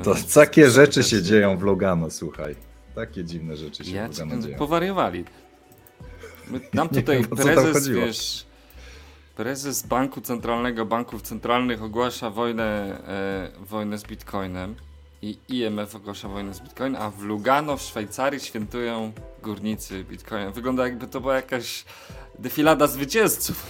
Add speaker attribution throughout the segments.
Speaker 1: To takie rzeczy się dzieją w Lugano, słuchaj. Takie dziwne rzeczy się w Lugano dzieją.
Speaker 2: Powariowali. Nam tutaj prezes, wiesz, prezes Banku Centralnego, Banków Centralnych ogłasza wojnę z Bitcoinem i IMF ogłasza wojnę z Bitcoinem, a w Lugano w Szwajcarii świętują górnicy Bitcoina. Wygląda jakby to była jakaś defilada zwycięzców.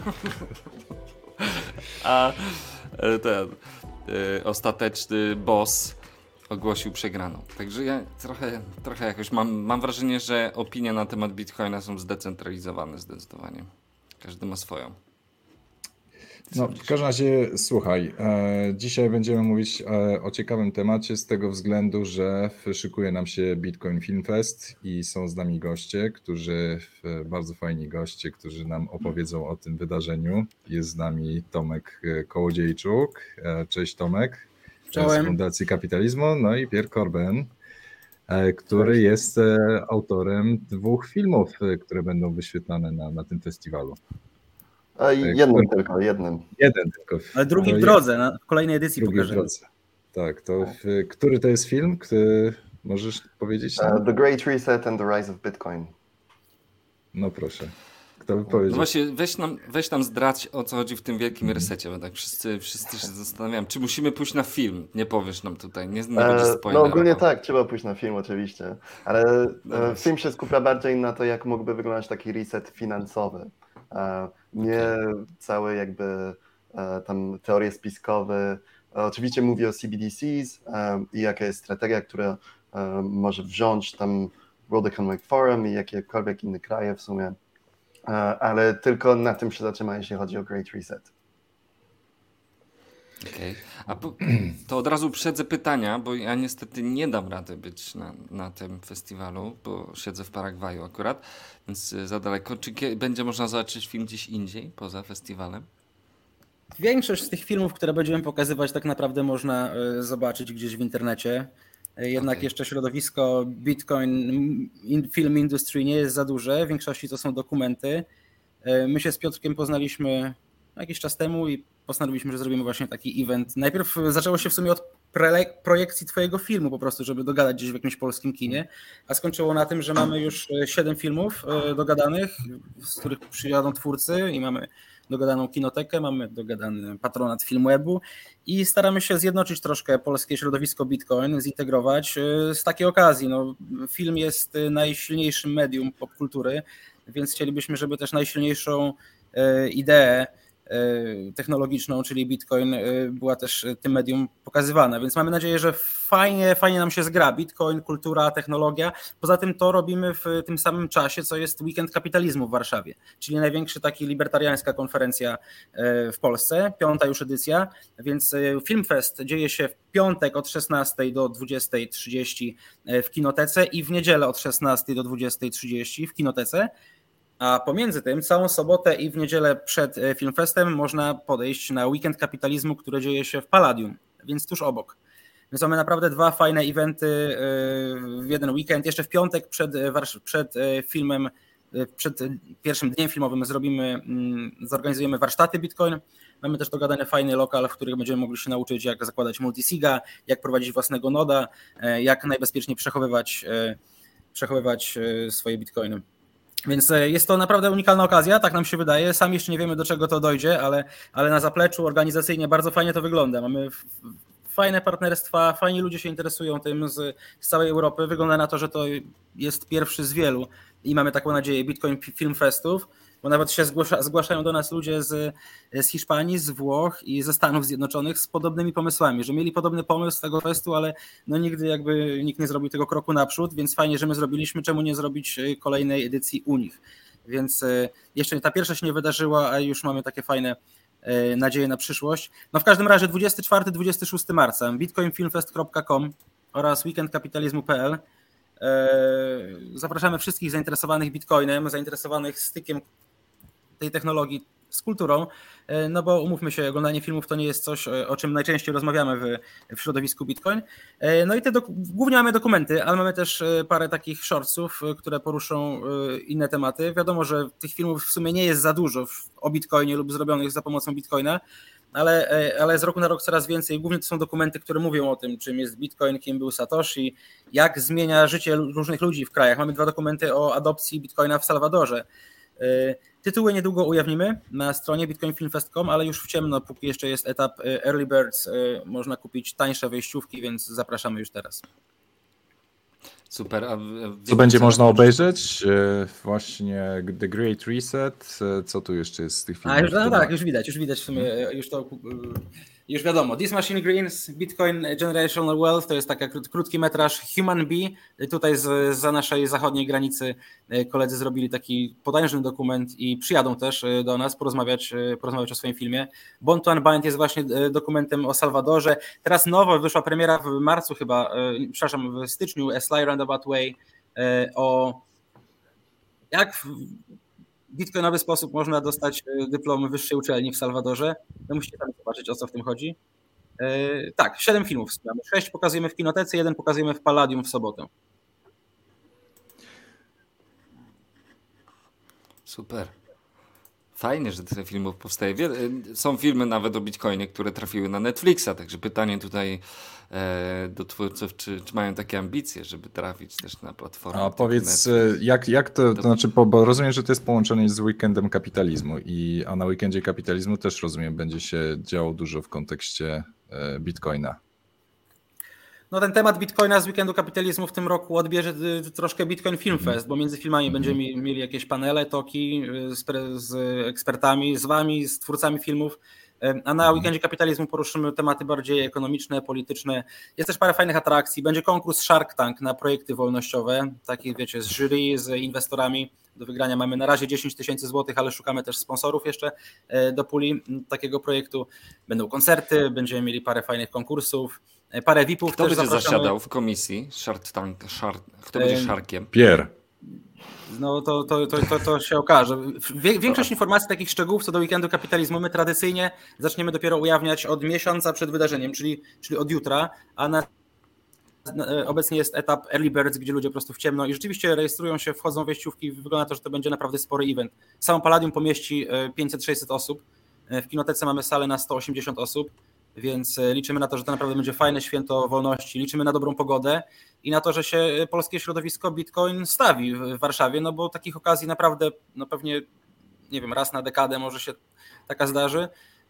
Speaker 2: A ten ostateczny boss ogłosił przegraną. Także ja trochę jakoś mam wrażenie, że opinie na temat Bitcoina są zdecentralizowane zdecydowanie. Każdy ma swoją.
Speaker 1: No, w każdym razie słuchaj, dzisiaj będziemy mówić o ciekawym temacie z tego względu, że szykuje nam się Bitcoin Film Fest i są z nami goście, bardzo fajni goście, którzy nam opowiedzą o tym wydarzeniu. Jest z nami Tomek Kołodziejczuk. Cześć Tomek. Z Fundacji Kapitalizmu, no i Pierre Corben, który jest autorem 2 filmów, które będą wyświetlane na tym festiwalu.
Speaker 3: Jednym tylko.
Speaker 1: Jeden tylko.
Speaker 4: Ale drugi w drodze, na kolejnej edycji pokażemy.
Speaker 1: Tak, to który to jest film? Możesz powiedzieć?
Speaker 3: The Great Reset and the Rise of Bitcoin.
Speaker 1: No proszę. Kto by powiedział?
Speaker 2: No właśnie, weź nam zdradź, o co chodzi w tym wielkim resecie, bo tak wszyscy się zastanawiają, czy musimy pójść na film? Nie powiesz nam tutaj, nie będzie spoiler.
Speaker 3: No ogólnie tak, trzeba pójść na film oczywiście, ale film się skupia bardziej na to, jak mógłby wyglądać taki reset finansowy. Nie całe jakby tam teorie spiskowe. Oczywiście mówi o CBDCs i jaka jest strategia, która może wziąć tam World Economic Forum i jakiekolwiek inne kraje w sumie. Ale tylko na tym się zatrzyma, jeśli chodzi o Great Reset.
Speaker 2: Okej. A to od razu uprzedzę pytania, bo ja niestety nie dam rady być na tym festiwalu, bo siedzę w Paragwaju akurat, więc za daleko. Czy będzie można zobaczyć film gdzieś indziej, poza festiwalem?
Speaker 4: Większość z tych filmów, które będziemy pokazywać, tak naprawdę można zobaczyć gdzieś w internecie. Jednak jeszcze środowisko Bitcoin Film Industry nie jest za duże, w większości to są dokumenty. My się z Piotrkiem poznaliśmy jakiś czas temu i postanowiliśmy, że zrobimy właśnie taki event. Najpierw zaczęło się w sumie od projekcji twojego filmu po prostu, żeby dogadać gdzieś w jakimś polskim kinie, a skończyło na tym, że mamy już 7 filmów dogadanych, z których przyjadą twórcy i mamy dogadaną kinotekę, mamy dogadany patronat Filmwebu i staramy się zjednoczyć troszkę polskie środowisko Bitcoin, zintegrować z takiej okazji. No, film jest najsilniejszym medium popkultury, więc chcielibyśmy, żeby też najsilniejszą ideę technologiczną, czyli Bitcoin, była też tym medium pokazywana, więc mamy nadzieję, że fajnie nam się zgra Bitcoin, kultura, technologia. Poza tym to robimy w tym samym czasie, co jest Weekend Kapitalizmu w Warszawie, czyli największa taka libertariańska konferencja w Polsce, 5. już edycja, więc Filmfest dzieje się w piątek od 16 do 20:30 w kinotece i w niedzielę od 16 do 20:30 w kinotece. A pomiędzy tym całą sobotę i w niedzielę przed Filmfestem można podejść na Weekend Kapitalizmu, który dzieje się w Palladium, więc tuż obok. Więc mamy naprawdę 2 fajne eventy w jeden weekend. Jeszcze w piątek przed filmem, przed pierwszym dniem filmowym zorganizujemy warsztaty Bitcoin. Mamy też dogadany fajny lokal, w którym będziemy mogli się nauczyć, jak zakładać multisiga, jak prowadzić własnego noda, jak najbezpieczniej przechowywać swoje bitcoiny. Więc jest to naprawdę unikalna okazja, tak nam się wydaje. Sami jeszcze nie wiemy, do czego to dojdzie, ale na zapleczu organizacyjnie bardzo fajnie to wygląda. Mamy fajne partnerstwa, fajni ludzie się interesują tym z całej Europy. Wygląda na to, że to jest pierwszy z wielu i mamy taką nadzieję Bitcoin Film Festów, bo nawet się zgłaszają do nas ludzie z Hiszpanii, z Włoch i ze Stanów Zjednoczonych z podobnymi pomysłami, że mieli podobny pomysł tego festu, ale no nigdy jakby nikt nie zrobił tego kroku naprzód, więc fajnie, że my zrobiliśmy, czemu nie zrobić kolejnej edycji u nich. Więc jeszcze ta pierwsza się nie wydarzyła, a już mamy takie fajne nadzieje na przyszłość. No w każdym razie 24-26 marca bitcoinfilmfest.com oraz weekendkapitalizmu.pl. Zapraszamy wszystkich zainteresowanych Bitcoinem, zainteresowanych stykiem tej technologii z kulturą, no bo umówmy się, oglądanie filmów to nie jest coś, o czym najczęściej rozmawiamy w środowisku Bitcoin. No i głównie mamy dokumenty, ale mamy też parę takich shortsów, które poruszą inne tematy. Wiadomo, że tych filmów w sumie nie jest za dużo o Bitcoinie lub zrobionych za pomocą Bitcoina, ale z roku na rok coraz więcej. Głównie to są dokumenty, które mówią o tym, czym jest Bitcoin, kim był Satoshi, jak zmienia życie różnych ludzi w krajach. Mamy 2 dokumenty o adopcji Bitcoina w Salwadorze. Tytuły niedługo ujawnimy na stronie bitcoinfilmfest.com, ale już w ciemno, póki jeszcze jest etap Early Birds, można kupić tańsze wejściówki, więc zapraszamy już teraz.
Speaker 2: Super.
Speaker 1: Co będzie można obejrzeć? Właśnie The Great Reset. Co tu jeszcze jest z tych filmów?
Speaker 4: Już widać w sumie, już wiadomo. This Machine Greens, Bitcoin Generational Wealth, to jest taki krótki metraż Human Bee. Tutaj za naszej zachodniej granicy koledzy zrobili taki potężny dokument i przyjadą też do nas porozmawiać o swoim filmie. Bond to Unbind jest właśnie dokumentem o Salwadorze. Teraz nowo wyszła premiera w marcu chyba, w styczniu, A Sly Roundabout Way, o jak w bitcoinowy sposób można dostać dyplom wyższej uczelni w Salwadorze. No musicie tam zobaczyć, o co w tym chodzi. Tak, 7 filmów wspomniamy. 6 pokazujemy w Kinotece, 1 pokazujemy w Palladium w sobotę.
Speaker 2: Super. Fajnie, że tych filmów powstaje. Są filmy nawet o Bitcoinie, które trafiły na Netflixa, także pytanie tutaj do twórców, czy mają takie ambicje, żeby trafić też na platformę.
Speaker 1: A powiedz, jak to znaczy, bo rozumiem, że to jest połączone z weekendem kapitalizmu, a na weekendzie kapitalizmu też rozumiem, będzie się działo dużo w kontekście Bitcoina.
Speaker 4: No ten temat Bitcoina z weekendu kapitalizmu w tym roku odbierze troszkę Bitcoin Film Fest, bo między filmami będziemy mieli jakieś panele, toki z ekspertami, z wami, z twórcami filmów, a na weekendzie kapitalizmu poruszymy tematy bardziej ekonomiczne, polityczne. Jest też parę fajnych atrakcji. Będzie konkurs Shark Tank na projekty wolnościowe, taki wiecie, z jury, z inwestorami. Do wygrania mamy na razie 10 000 złotych, ale szukamy też sponsorów jeszcze do puli takiego projektu. Będą koncerty, będziemy mieli parę fajnych konkursów. Parę VIP-ów.
Speaker 2: Kto będzie zasiadał w komisji? Kto będzie Sharkiem?
Speaker 1: Pierre.
Speaker 4: No to się okaże. Większość informacji, takich szczegółów co do weekendu kapitalizmu my tradycyjnie zaczniemy dopiero ujawniać od miesiąca przed wydarzeniem, czyli od jutra, a obecnie jest etap Early Birds, gdzie ludzie po prostu w ciemno i rzeczywiście rejestrują się, wchodzą wejściówki. Wygląda na to, że to będzie naprawdę spory event. Samo Palladium pomieści 500-600 osób. W Kinotece mamy salę na 180 osób. Więc liczymy na to, że to naprawdę będzie fajne święto wolności. Liczymy na dobrą pogodę i na to, że się polskie środowisko Bitcoin stawi w Warszawie, no bo takich okazji naprawdę, no pewnie, nie wiem, raz na dekadę może się taka zdarzy.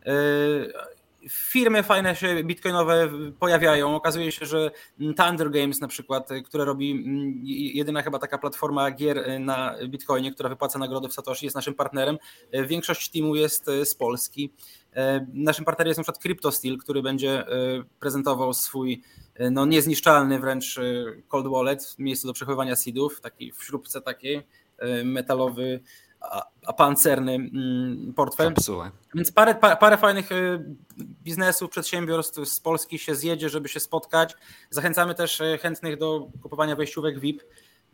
Speaker 4: Firmy fajne się bitcoinowe pojawiają. Okazuje się, że Thunder Games na przykład, które robi jedyna chyba taka platforma gier na Bitcoinie, która wypłaca nagrody w Satoshi, jest naszym partnerem. Większość teamu jest z Polski. Naszym partnerem jest na przykład CryptoSteel, który będzie prezentował swój niezniszczalny wręcz cold wallet, miejsce do przechowywania seedów, taki w śrubce takiej, metalowy, a pancerny portfel.
Speaker 2: Kapsułę.
Speaker 4: Więc parę fajnych biznesów, przedsiębiorstw z Polski się zjedzie, żeby się spotkać. Zachęcamy też chętnych do kupowania wejściówek VIP,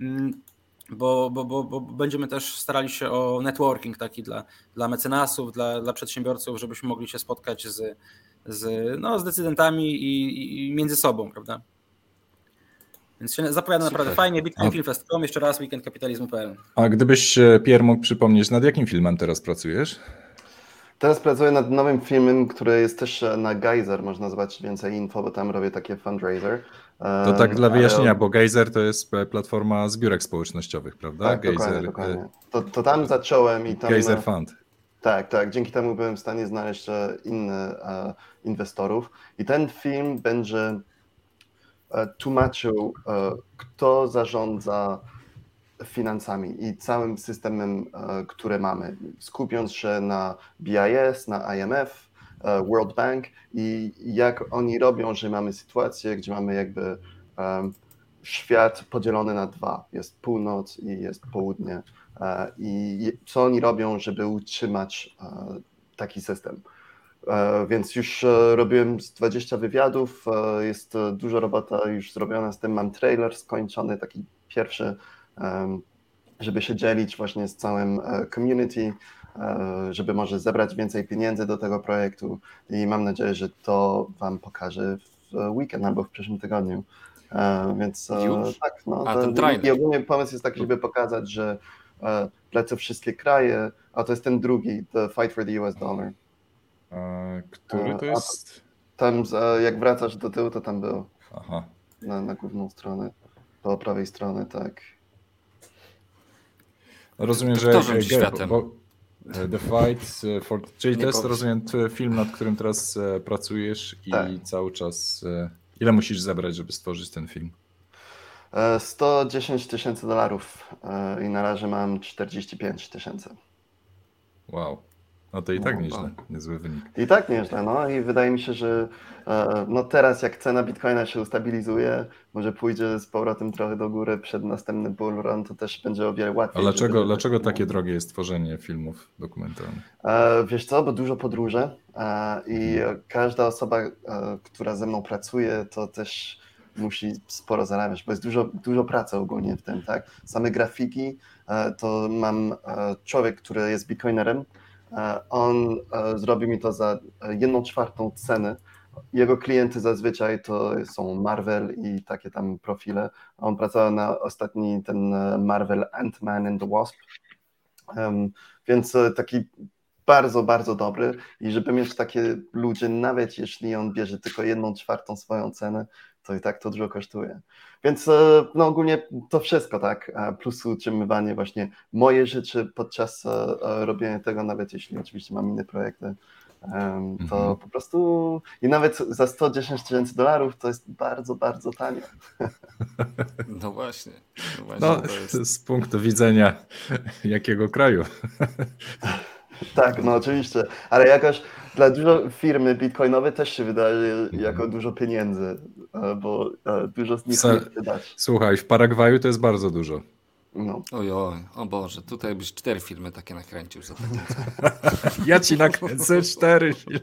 Speaker 4: bo będziemy też starali się o networking taki dla mecenasów, dla przedsiębiorców, żebyśmy mogli się spotkać z decydentami i między sobą, prawda? Więc się zapowiada naprawdę fajnie. bitcoinfilmfest.com, jeszcze raz weekendkapitalizmu.pl.
Speaker 1: A gdybyś, Pierre, mógł przypomnieć, nad jakim filmem teraz pracujesz?
Speaker 3: Teraz pracuję nad nowym filmem, który jest też na Geyser, można zobaczyć więcej info, bo tam robię takie fundraiser.
Speaker 1: To tak dla wyjaśnienia, bo Geyser to jest platforma zbiórek społecznościowych, prawda?
Speaker 3: Tak,
Speaker 1: Geyser,
Speaker 3: dokładnie. To tam zacząłem i tam...
Speaker 1: Geyser Fund.
Speaker 3: Tak, dzięki temu byłem w stanie znaleźć innych inwestorów i ten film będzie tłumaczył, kto zarządza finansami i całym systemem, który mamy, skupiąc się na BIS, na IMF, World Bank i jak oni robią, że mamy sytuację, gdzie mamy jakby świat podzielony na dwa. Jest północ i jest południe. I co oni robią, żeby utrzymać taki system. Więc już robiłem 20 wywiadów, jest dużo robota już zrobiona z tym, mam trailer skończony, taki pierwszy, żeby się dzielić właśnie z całym community, żeby może zebrać więcej pieniędzy do tego projektu i mam nadzieję, że to wam pokażę w weekend albo w przyszłym tygodniu. Więc tak,
Speaker 2: ten trailer.
Speaker 3: I ogólnie pomysł jest taki, żeby pokazać, że lecą wszystkie kraje, a to jest ten drugi, The Fight for the US Dollar.
Speaker 1: Który to jest?
Speaker 3: Tam jak wracasz do tyłu, to tam było.
Speaker 1: Aha.
Speaker 3: Na główną stronę. Po prawej strony, tak.
Speaker 1: Rozumiem,
Speaker 2: Kto rządzi światem?
Speaker 1: The Fight for... Czyli
Speaker 2: Nie
Speaker 1: to jest,
Speaker 2: powiedz.
Speaker 1: rozumiem, film, nad którym teraz pracujesz i
Speaker 3: Tak.
Speaker 1: cały czas... Ile musisz zebrać, żeby stworzyć ten film?
Speaker 3: $110,000 i na razie mam 45,000.
Speaker 1: Wow. No to i tak nieźle. Niezły wynik.
Speaker 3: I tak nieźle, no i wydaje mi się, że no teraz jak cena Bitcoina się ustabilizuje, może pójdzie z powrotem trochę do góry przed następnym bull run, to też będzie o wiele łatwiej.
Speaker 1: A dlaczego takie drogie jest tworzenie filmów dokumentalnych?
Speaker 3: Wiesz co, bo dużo podróży i każda osoba, która ze mną pracuje, to też musi sporo zarabiać, bo jest dużo pracy ogólnie w tym, tak? Same grafiki, to mam człowiek, który jest bitcoinerem, on zrobi mi to za 1/4 ceny. Jego klienty zazwyczaj to są Marvel i takie tam profile. On pracował na ostatni ten Marvel Ant-Man and the Wasp, więc taki bardzo, bardzo dobry i żeby mieć takie ludzie, nawet jeśli on bierze tylko 1/4 swoją cenę, to i tak to dużo kosztuje. Więc no ogólnie to wszystko, tak, plus utrzymywanie właśnie moje rzeczy podczas robienia tego, nawet jeśli oczywiście mam inne projekty, to po prostu i nawet za $110,000 to jest bardzo, bardzo tanio.
Speaker 2: No właśnie.
Speaker 1: No,
Speaker 2: to jest...
Speaker 1: z punktu widzenia jakiego kraju?
Speaker 3: Tak, no oczywiście, ale jakoś dla dużo firmy bitcoinowe też się wydaje jako dużo pieniędzy, bo dużo z nich nie chce dać.
Speaker 1: Słuchaj, w Paragwaju to jest bardzo dużo.
Speaker 3: No.
Speaker 2: Oj, o Boże, tutaj byś 4 filmy takie nakręcił za taką cenę.
Speaker 1: Ja ci nakręcę 4 filmy.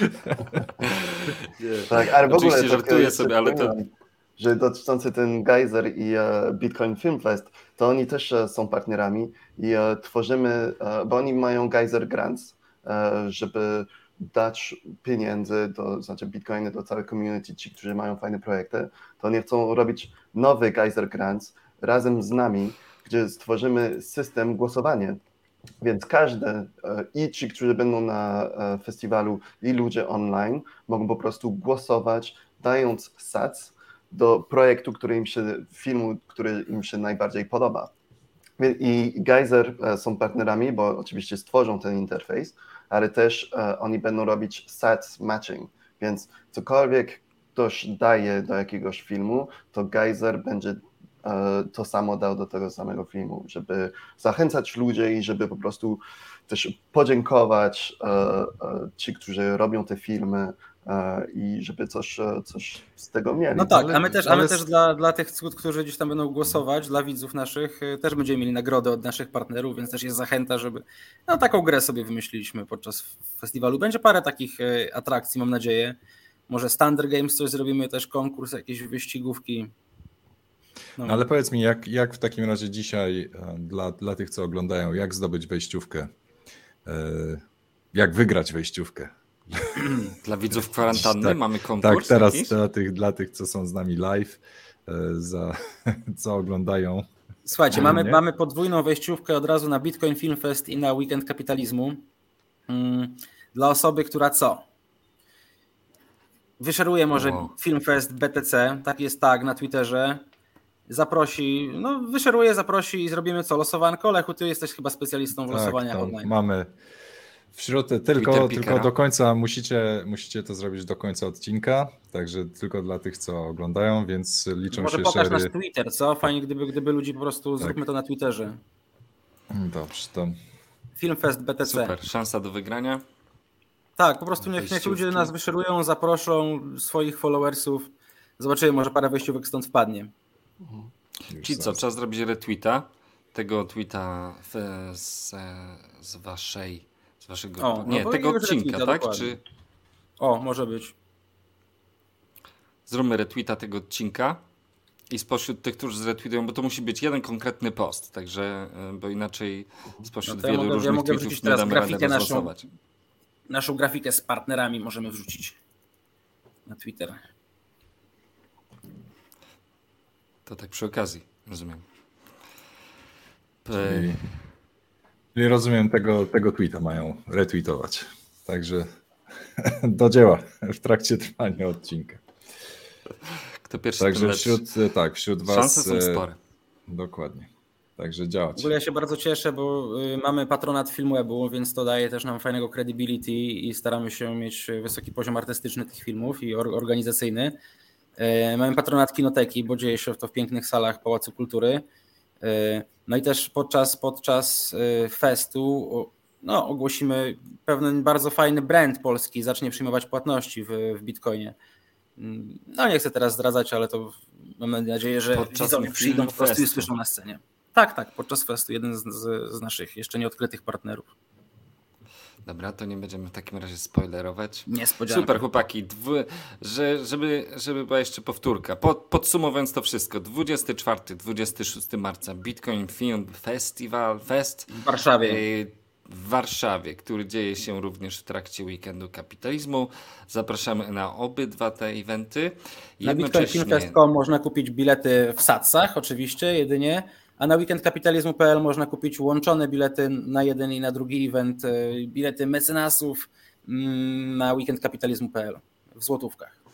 Speaker 3: Tak, ale w ogóle
Speaker 2: Oczywiście żartuję sobie, ale to...
Speaker 3: Że dotyczący ten Geyser i Bitcoin Film Fest, to oni też są partnerami i tworzymy, bo oni mają Geyser Grants, żeby dać pieniędzy, znaczy bitcoiny do całej community, ci, którzy mają fajne projekty, to oni chcą robić nowy Geyser Grants razem z nami, gdzie stworzymy system głosowania. Więc każdy, i ci, którzy będą na festiwalu, i ludzie online mogą po prostu głosować, dając sats do projektu, filmu, który im się najbardziej podoba. I Geyser są partnerami, bo oczywiście stworzą ten interfejs, ale też oni będą robić sats matching, więc cokolwiek ktoś daje do jakiegoś filmu, to Geyser będzie to samo dał do tego samego filmu, żeby zachęcać ludzi i żeby po prostu też podziękować ci, którzy robią te filmy i żeby coś z tego mieli.
Speaker 4: No tak, a my też dla tych, którzy gdzieś tam będą głosować, dla widzów naszych, też będziemy mieli nagrodę od naszych partnerów, więc też jest zachęta, żeby taką grę sobie wymyśliliśmy podczas festiwalu. Będzie parę takich atrakcji, mam nadzieję. Może Standard Games coś zrobimy, też konkurs, jakieś wyścigówki.
Speaker 1: No ale powiedz mi, jak w takim razie dzisiaj dla tych, co oglądają, jak zdobyć wejściówkę? Jak wygrać wejściówkę?
Speaker 2: Dla widzów kwarantanny tak, mamy konkurs?
Speaker 1: Tak, teraz dla tych, co są z nami live, co oglądają.
Speaker 4: Słuchajcie, mamy podwójną wejściówkę od razu na Bitcoin Film Fest i na Weekend Kapitalizmu. Dla osoby, która wyszeruje może Film Fest BTC, tak jest tag na Twitterze, zaprosi i zrobimy losowanko. Lechu, ty jesteś chyba specjalistą w losowaniach online.
Speaker 1: Mamy wśród tylko do końca musicie to zrobić do końca odcinka, także tylko dla tych, co oglądają, więc liczą
Speaker 4: może
Speaker 1: się
Speaker 4: pokaż nasz Twitter, co? Fajnie, gdyby ludzi po prostu zróbmy to na Twitterze.
Speaker 1: Dobrze, to
Speaker 4: Filmfest BTC.
Speaker 2: Super, szansa do wygrania.
Speaker 4: Tak, po prostu niech ludzie nas wyszerują, zaproszą swoich followersów. Zobaczymy, może parę wejściówek stąd wpadnie.
Speaker 2: Czyli co, trzeba zrobić retweeta tego tweeta z waszego... tego odcinka, tak?
Speaker 4: Dokładnie. Może być.
Speaker 2: Zróbmy retweeta tego odcinka i spośród tych, którzy zretweetują, bo to musi być jeden konkretny post, także, bo inaczej spośród wielu różnych tweetów nie damy rady rozlosować.
Speaker 4: Naszą grafikę z partnerami możemy wrzucić na Twitter.
Speaker 2: To tak przy okazji, rozumiem.
Speaker 1: Czyli rozumiem, tego tweeta mają retweetować. Także do dzieła w trakcie trwania odcinka.
Speaker 2: Kto pierwszy,
Speaker 1: także wśród was...
Speaker 2: Szanse są spore.
Speaker 1: Dokładnie. Także działać.
Speaker 4: W ogóle ja się bardzo cieszę, bo mamy patronat Filmwebu, więc to daje też nam fajnego credibility i staramy się mieć wysoki poziom artystyczny tych filmów i organizacyjny. Mamy patronat Kinoteki, bo dzieje się to w pięknych salach Pałacu Kultury. No i też podczas festu ogłosimy pewien bardzo fajny brand polski, zacznie przyjmować płatności w Bitcoinie. No nie chcę teraz zdradzać, ale to mam nadzieję, że widzowie przyjdą po prostu i słyszą na scenie. Tak, podczas festu. Jeden z naszych jeszcze nieodkrytych partnerów.
Speaker 2: Dobra, to nie będziemy w takim razie spoilerować.
Speaker 4: Niespodzianka.
Speaker 2: Super, chłopaki. Żeby była jeszcze powtórka. Podsumowując to wszystko. 24-26 marca Bitcoin Film Festival
Speaker 4: w Warszawie.
Speaker 2: W Warszawie, który dzieje się również w trakcie weekendu kapitalizmu. Zapraszamy na obydwa te eventy.
Speaker 4: Na bitcoinfilmfest.com można kupić bilety w satsach, oczywiście, jedynie, a na weekendkapitalizmu.pl można kupić łączone bilety na jeden i na drugi event, bilety mecenasów na weekendkapitalizmu.pl w złotówkach.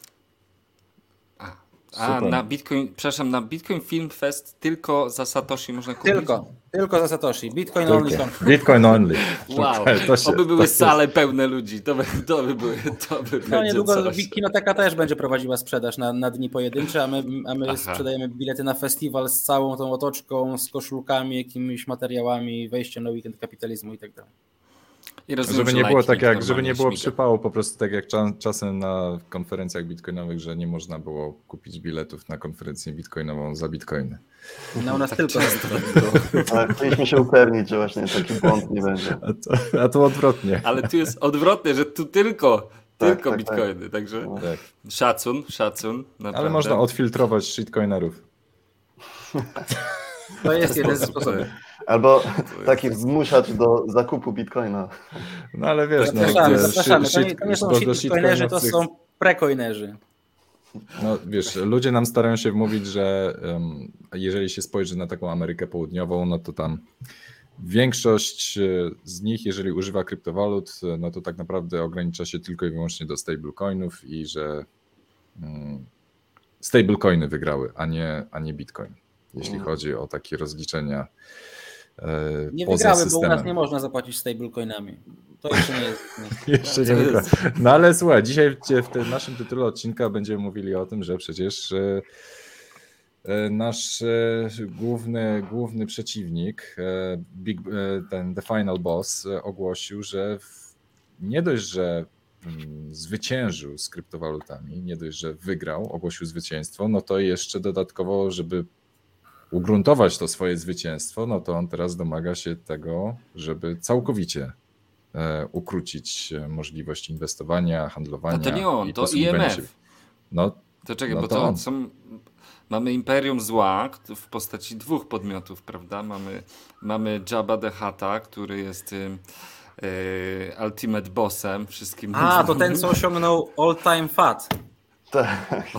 Speaker 2: Na Bitcoin Film Fest tylko za Satoshi można kupić?
Speaker 4: Tylko za Satoshi. Bitcoin only.
Speaker 1: Bitcoin only.
Speaker 2: Wow, to by były sale pełne ludzi. To by
Speaker 4: niedługo Kinoteka też będzie prowadziła sprzedaż na dni pojedyncze, a my sprzedajemy bilety na festiwal z całą tą otoczką, z koszulkami, jakimiś materiałami, wejściem na weekend kapitalizmu i tak dalej.
Speaker 1: Żeby nie było tak jak, żeby nie było przypału po prostu tak jak czasem na konferencjach bitcoinowych, że nie można było kupić biletów na konferencję bitcoinową za bitcoiny.
Speaker 4: No u nas tylko.
Speaker 3: Ale chcieliśmy się upewnić, że właśnie taki błąd nie będzie.
Speaker 1: A to odwrotnie.
Speaker 2: Ale tu jest odwrotnie, że tu tylko bitcoiny, tak. Także szacun. Naprawdę.
Speaker 1: Ale można odfiltrować shitcoinerów.
Speaker 4: To jest jeden z sposobów.
Speaker 3: Albo taki zmuszacz do zakupu bitcoina.
Speaker 1: No ale wiesz,
Speaker 4: zapraszamy. To nie są shitcoinerzy, to są precoinerzy.
Speaker 1: No wiesz, ludzie nam starają się wmówić, że jeżeli się spojrzy na taką Amerykę Południową, no to tam większość z nich, jeżeli używa kryptowalut, no to tak naprawdę ogranicza się tylko i wyłącznie do stablecoinów i że stablecoiny wygrały, a nie bitcoin, jeśli chodzi o takie rozliczenia.
Speaker 4: Nie
Speaker 1: poza
Speaker 4: wygrały,
Speaker 1: systemem.
Speaker 4: bo u nas nie można zapłacić stablecoinami. To jeszcze nie jest.
Speaker 1: Jeszcze nie wygra. No ale słuchaj, dzisiaj w tym naszym tytule odcinka będziemy mówili o tym, że przecież nasz główny przeciwnik, The Final Boss, ogłosił, że nie dość, że zwyciężył z kryptowalutami, nie dość, że wygrał, ogłosił zwycięstwo, no to jeszcze dodatkowo, żeby ugruntować to swoje zwycięstwo, no to on teraz domaga się tego, żeby całkowicie ukrócić możliwość inwestowania, handlowania.
Speaker 2: A to nie on, to IMF. To czekaj,
Speaker 1: no
Speaker 2: bo to mamy imperium zła w postaci dwóch podmiotów, prawda? Mamy Jabba the Hutta, który jest ultimate bossem wszystkim.
Speaker 4: To ten, co osiągnął all time fat.
Speaker 3: Tak.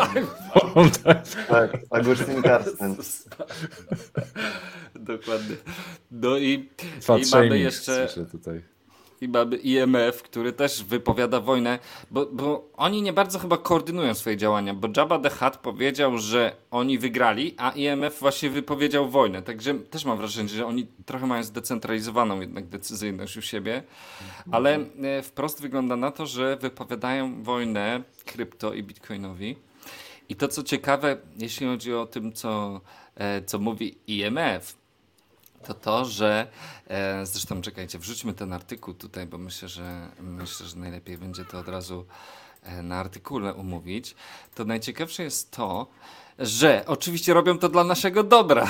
Speaker 3: Agustin Carsten.
Speaker 2: Dokładnie. No i mamy jeszcze i mamy IMF, który też wypowiada wojnę, bo oni nie bardzo chyba koordynują swoje działania, bo Jabba the Hutt powiedział, że oni wygrali, a IMF właśnie wypowiedział wojnę. Także też mam wrażenie, że oni trochę mają zdecentralizowaną jednak decyzyjność u siebie, ale wprost wygląda na to, że wypowiadają wojnę krypto i bitcoinowi. I to co ciekawe, jeśli chodzi o tym, co mówi IMF, to, że zresztą czekajcie, wrzućmy ten artykuł tutaj, bo myślę, że najlepiej będzie to od razu na artykule umówić. To najciekawsze jest to, że oczywiście robią to dla naszego dobra.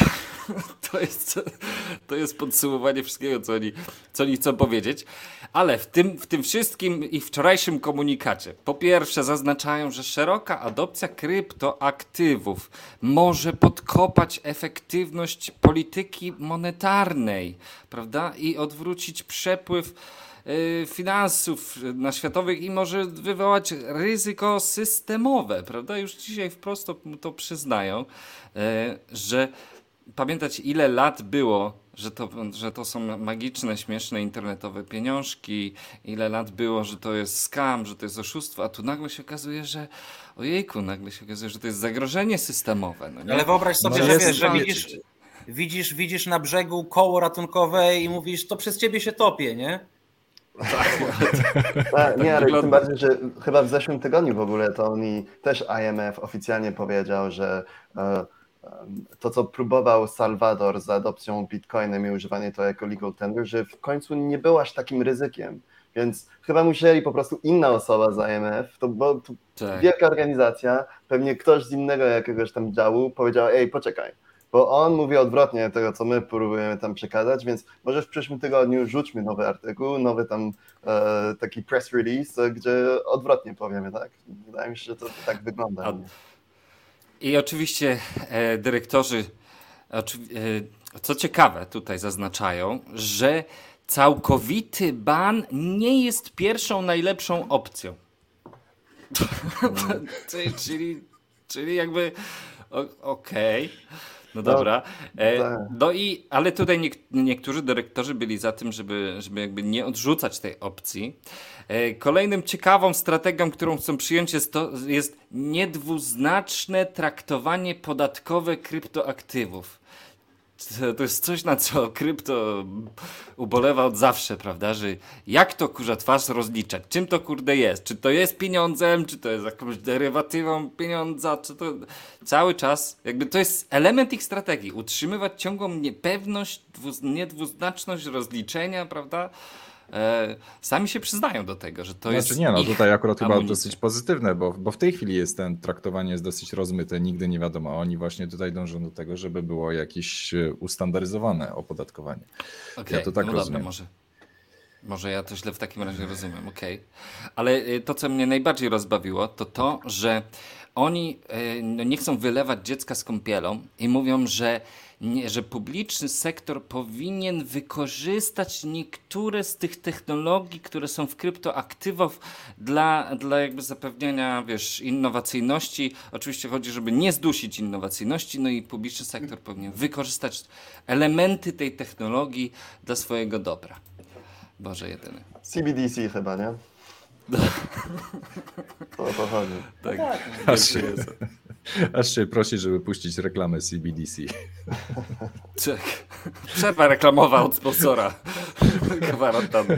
Speaker 2: To jest podsumowanie wszystkiego, co oni chcą powiedzieć. Ale w tym wszystkim ich wczorajszym komunikacie po pierwsze zaznaczają, że szeroka adopcja kryptoaktywów może podkopać efektywność polityki monetarnej, prawda? I odwrócić przepływ finansów na światowych i może wywołać ryzyko systemowe, prawda? Już dzisiaj wprost to przyznają, że pamiętać, ile lat było, że to są magiczne, śmieszne, internetowe pieniążki, ile lat było, że to jest scam, że to jest oszustwo, a tu nagle się okazuje, że że to jest zagrożenie systemowe. No nie?
Speaker 4: Ale wyobraź sobie,
Speaker 1: No
Speaker 4: że,
Speaker 1: jest
Speaker 4: wiesz, że
Speaker 2: walczyć.
Speaker 4: widzisz na brzegu koło ratunkowe i mówisz, to przez ciebie się topię, nie?
Speaker 3: Nie, ale
Speaker 2: wygląda.
Speaker 3: tym bardziej, że chyba w zeszłym tygodniu w ogóle to oni, też IMF oficjalnie powiedział, że to, co próbował Salwador z adopcją Bitcoinem i używanie to jako legal tender, że w końcu nie było aż takim ryzykiem. Więc chyba musieli po prostu inna osoba z IMF, bo to wielka organizacja, pewnie ktoś z innego jakiegoś tam działu powiedział, ej, poczekaj, bo on mówi odwrotnie tego, co my próbujemy tam przekazać, więc może w przyszłym tygodniu rzućmy nowy artykuł, nowy tam taki press release, gdzie odwrotnie powiemy, tak? Wydaje mi się, że to tak wygląda.
Speaker 2: I oczywiście dyrektorzy, co ciekawe, tutaj zaznaczają, że całkowity ban nie jest pierwszą najlepszą opcją. czyli jakby okej. No dobra. Ale tutaj niektórzy dyrektorzy byli za tym, żeby jakby nie odrzucać tej opcji. Kolejnym ciekawą strategią, którą chcą przyjąć jest niedwuznaczne traktowanie podatkowe kryptoaktywów. To jest coś, na co krypto ubolewa od zawsze, prawda? Że jak to kurza twarz rozliczać? Czym to kurde jest? Czy to jest pieniądzem? Czy to jest jakąś derywatywą pieniądza? Czy to cały czas? Jakby to jest element ich strategii. Utrzymywać ciągłą niepewność, niedwuznaczność rozliczenia, prawda? Sami się przyznają do tego, że to jest
Speaker 1: tutaj akurat chyba
Speaker 2: amunicja.
Speaker 1: dosyć pozytywne, bo w tej chwili traktowanie jest dosyć rozmyte, nigdy nie wiadomo. Oni właśnie tutaj dążą do tego, żeby było jakieś ustandaryzowane opodatkowanie.
Speaker 2: Okay,
Speaker 1: ja to tak rozumiem.
Speaker 2: Dobra, może ja to źle w takim razie rozumiem, okej. Ale to, co mnie najbardziej rozbawiło, to, że oni nie chcą wylewać dziecka z kąpielą i mówią, że publiczny sektor powinien wykorzystać niektóre z tych technologii, które są w kryptoaktywach dla jakby zapewnienia, innowacyjności. Oczywiście chodzi, żeby nie zdusić innowacyjności, no i publiczny sektor powinien wykorzystać elementy tej technologii dla swojego dobra. Boże jedyny.
Speaker 3: CBDC chyba, nie? To o to chodzi.
Speaker 2: Tak.
Speaker 1: Aż się prosi, żeby puścić reklamę CBDC.
Speaker 2: Przerwa reklamowa od sponsora. Kwarantanny.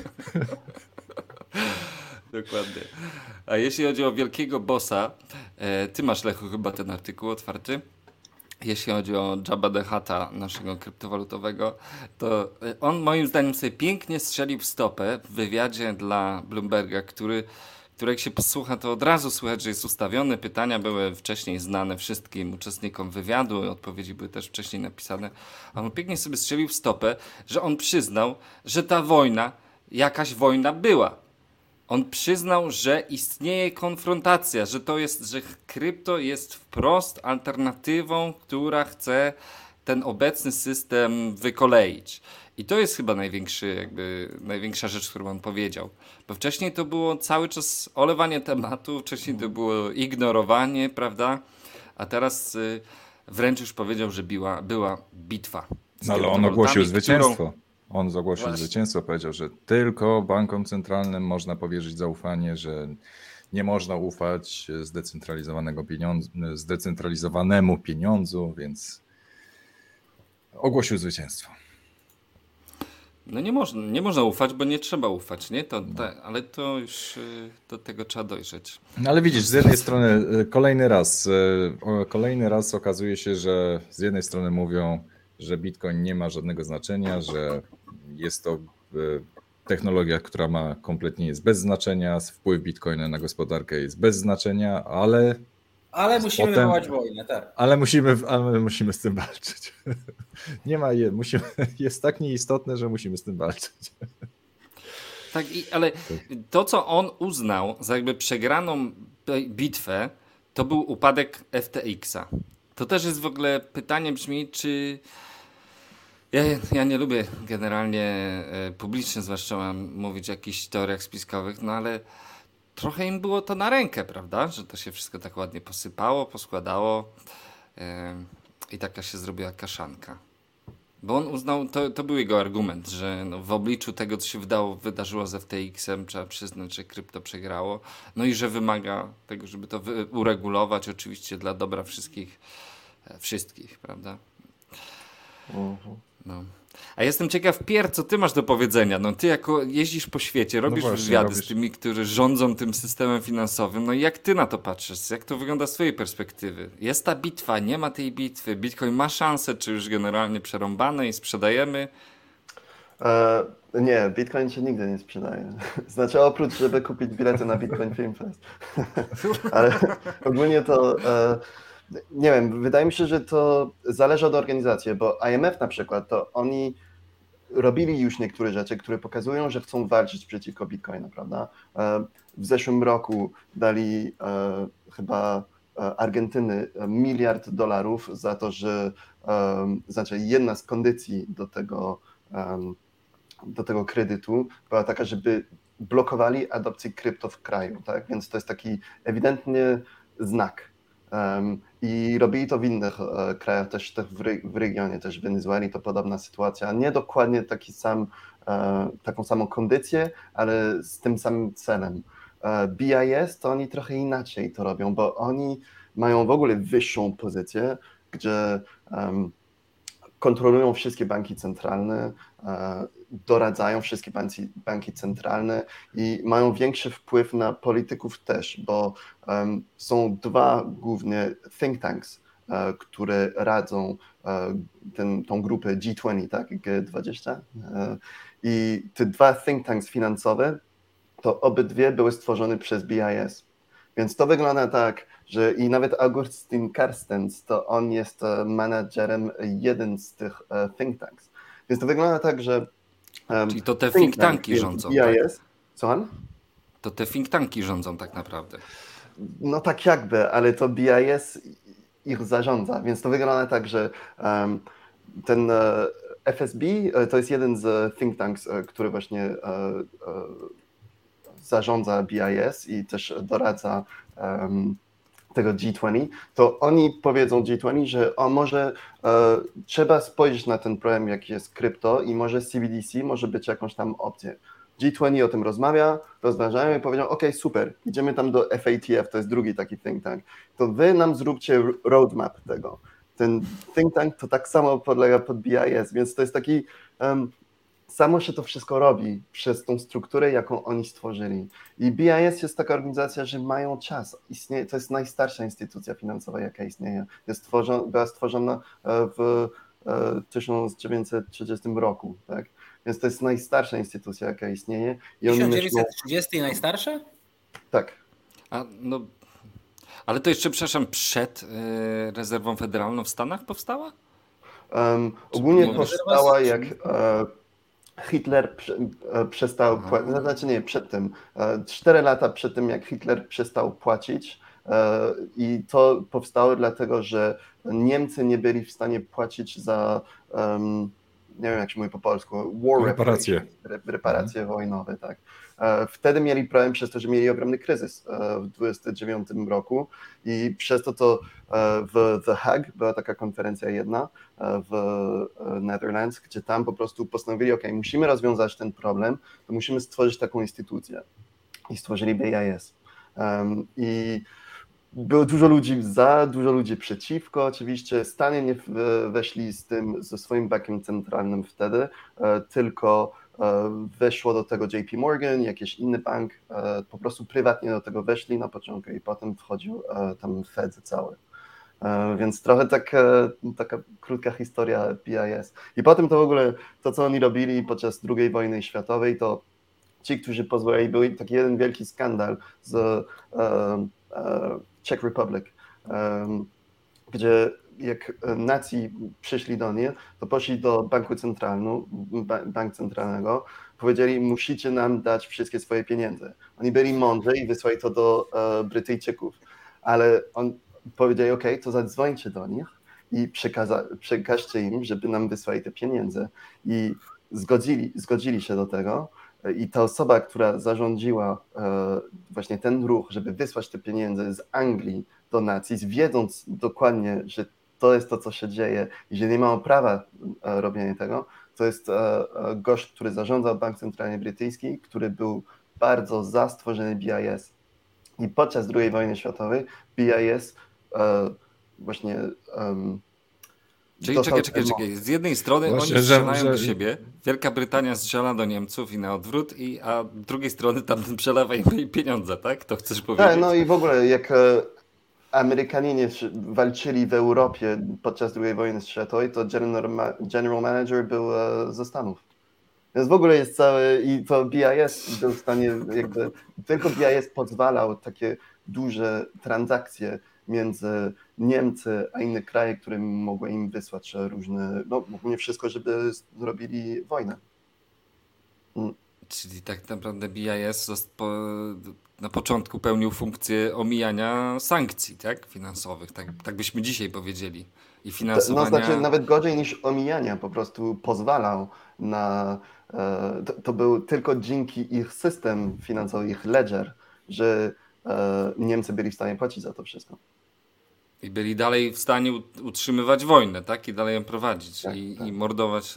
Speaker 2: Dokładnie. A jeśli chodzi o wielkiego bossa, ty masz, Lechu, chyba ten artykuł otwarty. Jeśli chodzi o Jabba the Hutta, naszego kryptowalutowego, to on moim zdaniem sobie pięknie strzelił w stopę w wywiadzie dla Bloomberga, który jak się posłucha, to od razu słychać, że jest ustawiony. Pytania były wcześniej znane wszystkim uczestnikom wywiadu, odpowiedzi były też wcześniej napisane. A on pięknie sobie strzelił w stopę, że on przyznał, że ta wojna, jakaś wojna była. On przyznał, że istnieje konfrontacja, że krypto jest wprost alternatywą, która chce ten obecny system wykoleić. I to jest chyba największa rzecz, którą on powiedział. Bo wcześniej to było cały czas olewanie tematu, wcześniej to było ignorowanie, prawda? A teraz wręcz już powiedział, że była bitwa.
Speaker 1: No, ale on ogłosił zwycięstwo. On ogłosił zwycięstwo, powiedział, że tylko bankom centralnym można powierzyć zaufanie, że nie można ufać zdecentralizowanemu pieniądzu, więc ogłosił zwycięstwo.
Speaker 2: No nie można ufać, bo nie trzeba ufać, nie? Ale to już do tego trzeba dojrzeć.
Speaker 1: No ale widzisz, z jednej strony kolejny raz okazuje się, że z jednej strony mówią, że Bitcoin nie ma żadnego znaczenia, że jest to technologia, która kompletnie jest bez znaczenia, wpływ Bitcoina na gospodarkę jest bez znaczenia, ale
Speaker 4: musimy wywołać wojnę, tak.
Speaker 1: Ale musimy z tym walczyć. Jest tak nieistotne, że musimy z tym walczyć.
Speaker 2: Tak, ale to, co on uznał za jakby przegraną bitwę, to był upadek FTX-a. To też jest w ogóle pytanie brzmi, czy... Ja nie lubię generalnie publicznie zwłaszcza mówić o jakichś teoriach spiskowych, no ale trochę im było to na rękę, prawda? Że to się wszystko tak ładnie posypało, poskładało. I taka się zrobiła kaszanka. Bo on uznał, to był jego argument, że no w obliczu tego, co się wydarzyło z FTX-em, trzeba przyznać, że krypto przegrało. No i że wymaga tego, żeby to uregulować, oczywiście dla dobra wszystkich, prawda? No. A jestem ciekaw, Pier, co ty masz do powiedzenia? No ty jako jeździsz po świecie, robisz wywiady z tymi, którzy rządzą tym systemem finansowym. No i jak ty na to patrzysz? Jak to wygląda z twojej perspektywy? Jest ta bitwa, nie ma tej bitwy? Bitcoin ma szansę, czy już generalnie przerąbane i sprzedajemy?
Speaker 3: Nie, Bitcoin się nigdy nie sprzedaje. Znaczy oprócz, żeby kupić bilety na Bitcoin Film Fest. Ale ogólnie to... Nie wiem, wydaje mi się, że to zależy od organizacji, bo IMF na przykład, to oni robili już niektóre rzeczy, które pokazują, że chcą walczyć przeciwko Bitcoinu, prawda? W zeszłym roku dali chyba Argentyny $1 miliard za to, że znaczy jedna z kondycji do tego kredytu była taka, żeby blokowali adopcję krypto w kraju, tak? Więc to jest taki ewidentnie znak. I robili to w innych krajach, też w regionie, też w Wenezueli to podobna sytuacja. Nie dokładnie taką samą kondycję, ale z tym samym celem. BIS to oni trochę inaczej to robią, bo oni mają w ogóle wyższą pozycję, gdzie kontrolują wszystkie banki centralne, doradzają wszystkie banki centralne i mają większy wpływ na polityków też, bo są dwa główne think tanks, które radzą tą grupę G20, tak, G20. I te dwa think tanks finansowe, to obydwie były stworzone przez BIS. Więc to wygląda tak, że i nawet Augustin Carstens, to on jest menadżerem jeden z tych think tanks. Więc to wygląda tak, że
Speaker 2: czyli to te think tanki rządzą,
Speaker 3: BIS,
Speaker 2: tak?
Speaker 3: Co?
Speaker 2: To te think tanki rządzą tak naprawdę.
Speaker 3: No tak jakby, ale to BIS ich zarządza, więc to wygląda tak, że ten FSB to jest jeden z think tanks, który właśnie zarządza BIS i też doradza tego G20, to oni powiedzą G20, że może trzeba spojrzeć na ten problem, jaki jest krypto i może CBDC może być jakąś tam opcją. G20 o tym rozważają i powiedzą, ok, super, idziemy tam do FATF, to jest drugi taki think tank, to wy nam zróbcie roadmap tego. Ten think tank to tak samo podlega pod BIS, więc to jest taki... Samo się to wszystko robi przez tą strukturę, jaką oni stworzyli. I BIS jest taka organizacja, że mają czas. To jest najstarsza instytucja finansowa, jaka istnieje. Była stworzona w 1930 roku. Tak? Więc to jest najstarsza instytucja, jaka istnieje. I
Speaker 4: 1930 najstarsza?
Speaker 3: Tak.
Speaker 2: Ale to jeszcze, przepraszam, przed rezerwą federalną w Stanach powstała?
Speaker 3: Ogólnie powstała jak... Hitler przestał płacić, znaczy nie, przed tym, 4 lata przed tym, jak Hitler przestał płacić i to powstało dlatego, że Niemcy nie byli w stanie płacić za, nie wiem jak się mówi po polsku, reparacje wojnowe, tak. Wtedy mieli problem przez to, że mieli ogromny kryzys w 1929 roku i przez to w The Hague była taka konferencja jedna w Netherlands, gdzie tam po prostu postanowili, ok, musimy rozwiązać ten problem, to musimy stworzyć taką instytucję i stworzyli BIS. I było dużo ludzi za, dużo ludzi przeciwko. Oczywiście Stany nie weszli ze swoim bankiem centralnym wtedy, tylko weszło do tego JP Morgan, jakiś inny bank, po prostu prywatnie do tego weszli na początku i potem wchodził tam Fed cały. Więc trochę taka krótka historia BIS. I potem to w ogóle, to co oni robili podczas II wojny światowej, to ci, którzy pozwolili, był taki jeden wielki skandal z Czech Republic, gdzie jak nacji przyszli do niej, to poszli do banku centralnego, powiedzieli, musicie nam dać wszystkie swoje pieniądze. Oni byli mądrzy i wysłali to do Brytyjczyków, ale on powiedzieli, ok, to zadzwońcie do nich i przekażcie im, żeby nam wysłali te pieniądze. I zgodzili się do tego. I ta osoba, która zarządziła właśnie ten ruch, żeby wysłać te pieniądze z Anglii do nacji, wiedząc dokładnie, że to jest to, co się dzieje. Jeżeli nie mamy prawa robienia tego, to jest gość, który zarządzał Bank Centralny Brytyjski, który był bardzo za stworzenie BIS. I podczas II wojny światowej BIS właśnie...
Speaker 2: Czyli czekaj. Z jednej strony
Speaker 1: Właśnie,
Speaker 2: oni strzelają do siebie, Wielka Brytania strzela do Niemców i na odwrót, a z drugiej strony tam przelewa im pieniądze, tak? To chcesz powiedzieć?
Speaker 3: Tak, no i w ogóle jak Amerykanie walczyli w Europie podczas II wojny światowej, to general manager był ze Stanów. Więc w ogóle jest cały, i to BIS był w stanie, jakby, tylko BIS pozwalał takie duże transakcje między Niemcy a inne kraje, które mogły im wysłać różne, no ogólnie wszystko, żeby zrobili wojnę.
Speaker 2: Czyli tak naprawdę BIS na początku pełnił funkcję omijania sankcji, tak? Finansowych, tak byśmy dzisiaj powiedzieli. I finansowania...
Speaker 3: No znaczy nawet gorzej niż omijania, po prostu pozwalał na... To był tylko dzięki ich system finansowy, ich ledger, że Niemcy byli w stanie płacić za to wszystko.
Speaker 2: I byli dalej w stanie utrzymywać wojnę, tak? I dalej ją prowadzić
Speaker 3: tak.
Speaker 2: I mordować.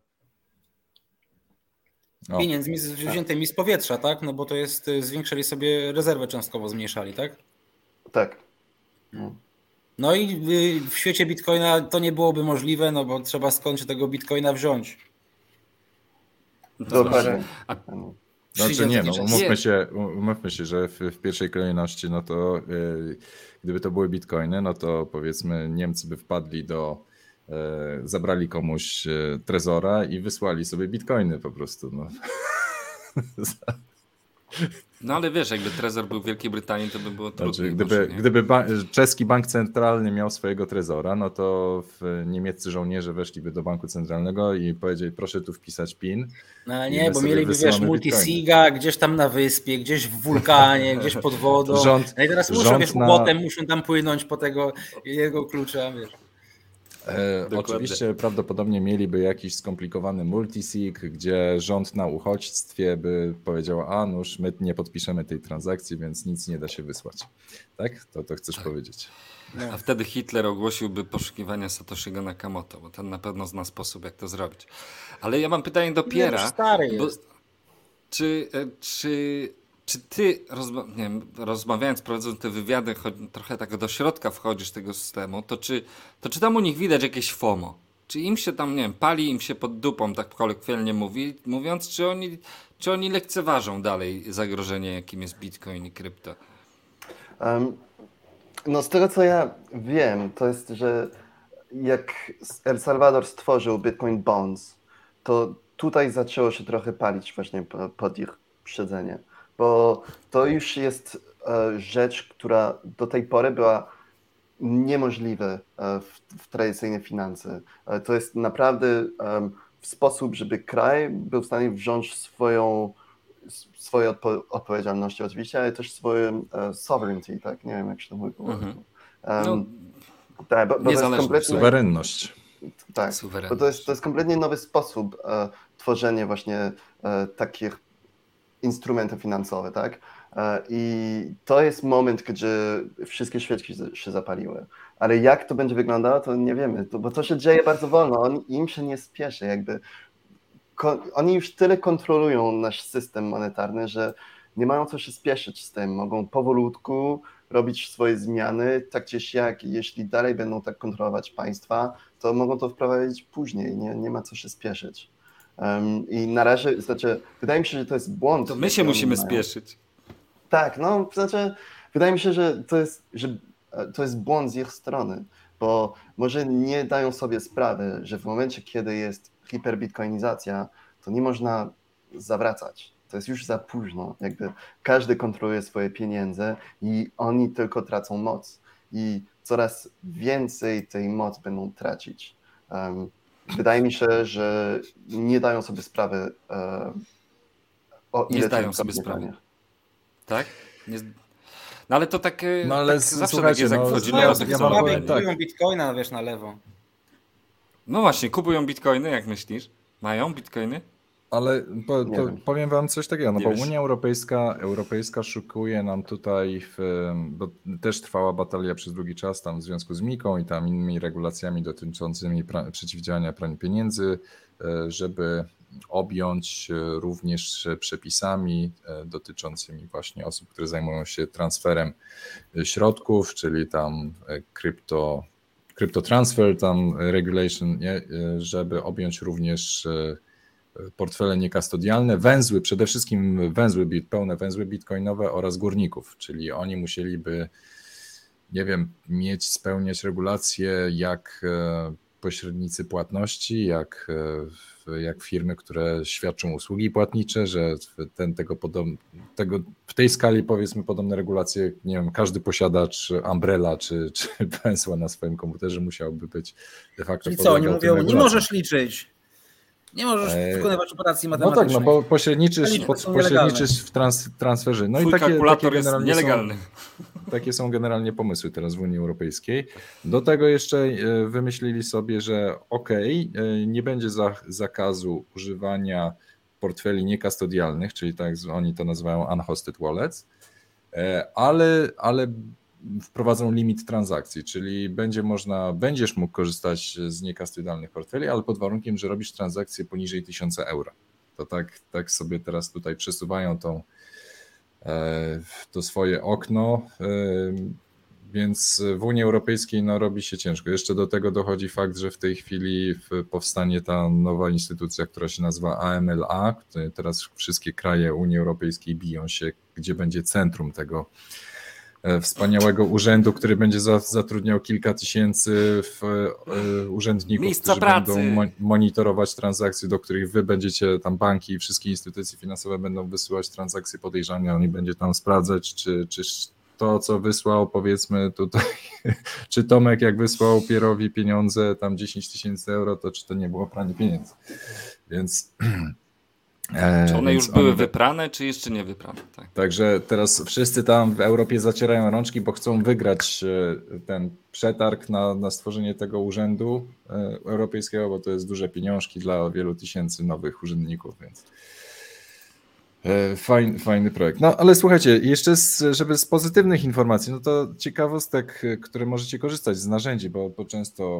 Speaker 4: Pieniędzmi wziętymi z powietrza, tak? No bo to jest, zwiększyli sobie rezerwę, cząstkowo zmniejszali, tak?
Speaker 3: Tak.
Speaker 4: No i w świecie Bitcoina to nie byłoby możliwe, no bo trzeba skądś tego Bitcoina wziąć.
Speaker 3: Dokładnie.
Speaker 1: Znaczy nie, no umówmy się, że w pierwszej kolejności, no to gdyby to były bitcoiny, no to powiedzmy Niemcy by wpadli zabrali komuś trezora i wysłali sobie bitcoiny po prostu.
Speaker 2: No ale wiesz, jakby trezor był w Wielkiej Brytanii, to by było trudniej.
Speaker 1: Gdyby czeski bank centralny miał swojego trezora, no to niemieccy żołnierze weszliby do banku centralnego i powiedzieli, proszę tu wpisać PIN.
Speaker 4: No nie, bo mieliby, wiesz, multisiga gdzieś tam na wyspie, gdzieś w wulkanie, gdzieś pod wodą. No i teraz potem muszą tam płynąć po jego klucza, wiesz.
Speaker 1: Oczywiście prawdopodobnie mieliby jakiś skomplikowany multisig, gdzie rząd na uchodźstwie by powiedział, a nuż my nie podpiszemy tej transakcji, więc nic nie da się wysłać. Tak? To chcesz powiedzieć.
Speaker 2: A wtedy Hitler ogłosiłby poszukiwania Satoshiego Nakamoto, bo ten na pewno zna sposób, jak to zrobić. Ale ja mam pytanie do Piera. Czy ty, rozmawiając, prowadząc te wywiady, trochę tak do środka wchodzisz tego systemu, to czy tam u nich widać jakieś FOMO? Czy im się tam, nie wiem, pali im się pod dupą, tak kolokwialnie mówiąc, czy oni lekceważą dalej zagrożenie, jakim jest Bitcoin i krypto?
Speaker 3: No z tego, co ja wiem, to jest, że jak El Salvador stworzył Bitcoin Bonds, to tutaj zaczęło się trochę palić właśnie pod ich siedzenie. Bo to już jest rzecz, która do tej pory była niemożliwa w tradycyjne finanse. To jest naprawdę sposób, żeby kraj był w stanie wziąć swoje odpowiedzialności oczywiście, ale też swoje sovereignty, tak? Nie wiem, jak się to mówi po polsku.
Speaker 2: Tak,
Speaker 3: bo to jest kompletnie...
Speaker 1: Suwerenność.
Speaker 3: Tak, bo to jest kompletnie nowy sposób tworzenia właśnie takich instrumenty finansowe, tak? I to jest moment, gdzie wszystkie świeczki się zapaliły. Ale jak to będzie wyglądało, to nie wiemy, bo to się dzieje bardzo wolno. Im się nie spieszy, jakby. Oni już tyle kontrolują nasz system monetarny, że nie mają co się spieszyć z tym. Mogą powolutku robić swoje zmiany, tak czy siak, jeśli dalej będą tak kontrolować państwa, to mogą to wprowadzić później. Nie ma co się spieszyć. I na razie, wydaje mi się, że to jest błąd.
Speaker 2: To my się musimy spieszyć.
Speaker 3: Tak, no, wydaje mi się, że to jest błąd z ich strony, bo może nie dają sobie sprawy, że w momencie, kiedy jest hiperbitcoinizacja, to nie można zawracać. To jest już za późno. Jakby każdy kontroluje swoje pieniądze i oni tylko tracą moc. I coraz więcej tej mocy będą tracić. Wydaje mi się, że nie dają sobie sprawy o ile
Speaker 2: nie zdają sobie sprawy. Tak? No ale to tak, tak zawsze tak jest, jak wchodzimy o tych
Speaker 4: kupują bitcoina, na lewo.
Speaker 2: No właśnie, kupują bitcoiny, jak myślisz? Mają bitcoiny?
Speaker 1: Ale powiem wam coś takiego, no
Speaker 2: Nie
Speaker 1: bo
Speaker 2: wiesz.
Speaker 1: Unia Europejska szukuje nam tutaj, bo też trwała batalia przez długi czas tam w związku z MiKą i tam innymi regulacjami dotyczącymi przeciwdziałania praniu pieniędzy, żeby objąć również przepisami dotyczącymi właśnie osób, które zajmują się transferem środków, czyli tam crypto transfer, tam regulation, nie? Żeby objąć również portfele niekastodialne, węzły, przede wszystkim pełne węzły bitcoinowe oraz górników, czyli oni musieliby, nie wiem, spełniać regulacje jak pośrednicy płatności, jak firmy, które świadczą usługi płatnicze, że w tej skali powiedzmy podobne regulacje, nie wiem, każdy posiadacz Umbrella czy węzła na swoim komputerze musiałby być de facto.
Speaker 4: Czyli co, oni mówią, nie możesz liczyć. Nie możesz wykonywać operacji matematycznych.
Speaker 1: No tak, no bo pośredniczysz w transferze. No
Speaker 2: twój
Speaker 1: i takie
Speaker 2: generalnie jest nielegalny.
Speaker 1: Takie są generalnie pomysły teraz w Unii Europejskiej. Do tego jeszcze wymyślili sobie, że nie będzie zakazu używania portfeli niekastodialnych, czyli tak oni to nazywają unhosted wallets, ale wprowadzą limit transakcji, czyli będziesz mógł korzystać z niekastodialnych portfeli, ale pod warunkiem, że robisz transakcje poniżej 1000 euro. To tak sobie teraz tutaj przesuwają to swoje okno, więc w Unii Europejskiej robi się ciężko. Jeszcze do tego dochodzi fakt, że w tej chwili powstanie ta nowa instytucja, która się nazywa AMLA. Teraz wszystkie kraje Unii Europejskiej biją się, gdzie będzie centrum tego wspaniałego urzędu, który będzie zatrudniał kilka tysięcy urzędników,
Speaker 2: miejsca
Speaker 1: którzy
Speaker 2: pracy.
Speaker 1: będą monitorować transakcje, do których wy będziecie, tam banki i wszystkie instytucje finansowe będą wysyłać transakcje podejrzane, oni będzie tam sprawdzać, czy to, co wysłał, powiedzmy tutaj, czy Tomek jak wysłał Pierowi pieniądze, tam 10 000 euro, to czy to nie było pranie pieniędzy. Więc
Speaker 2: czy one już były wyprane, czy jeszcze nie wyprane? Tak.
Speaker 1: Także teraz wszyscy tam w Europie zacierają rączki, bo chcą wygrać ten przetarg na stworzenie tego urzędu europejskiego, bo to jest duże pieniążki dla wielu tysięcy nowych urzędników, więc fajny projekt. No ale słuchajcie, jeszcze żeby z pozytywnych informacji, no to ciekawostek, które możecie korzystać z narzędzi, bo często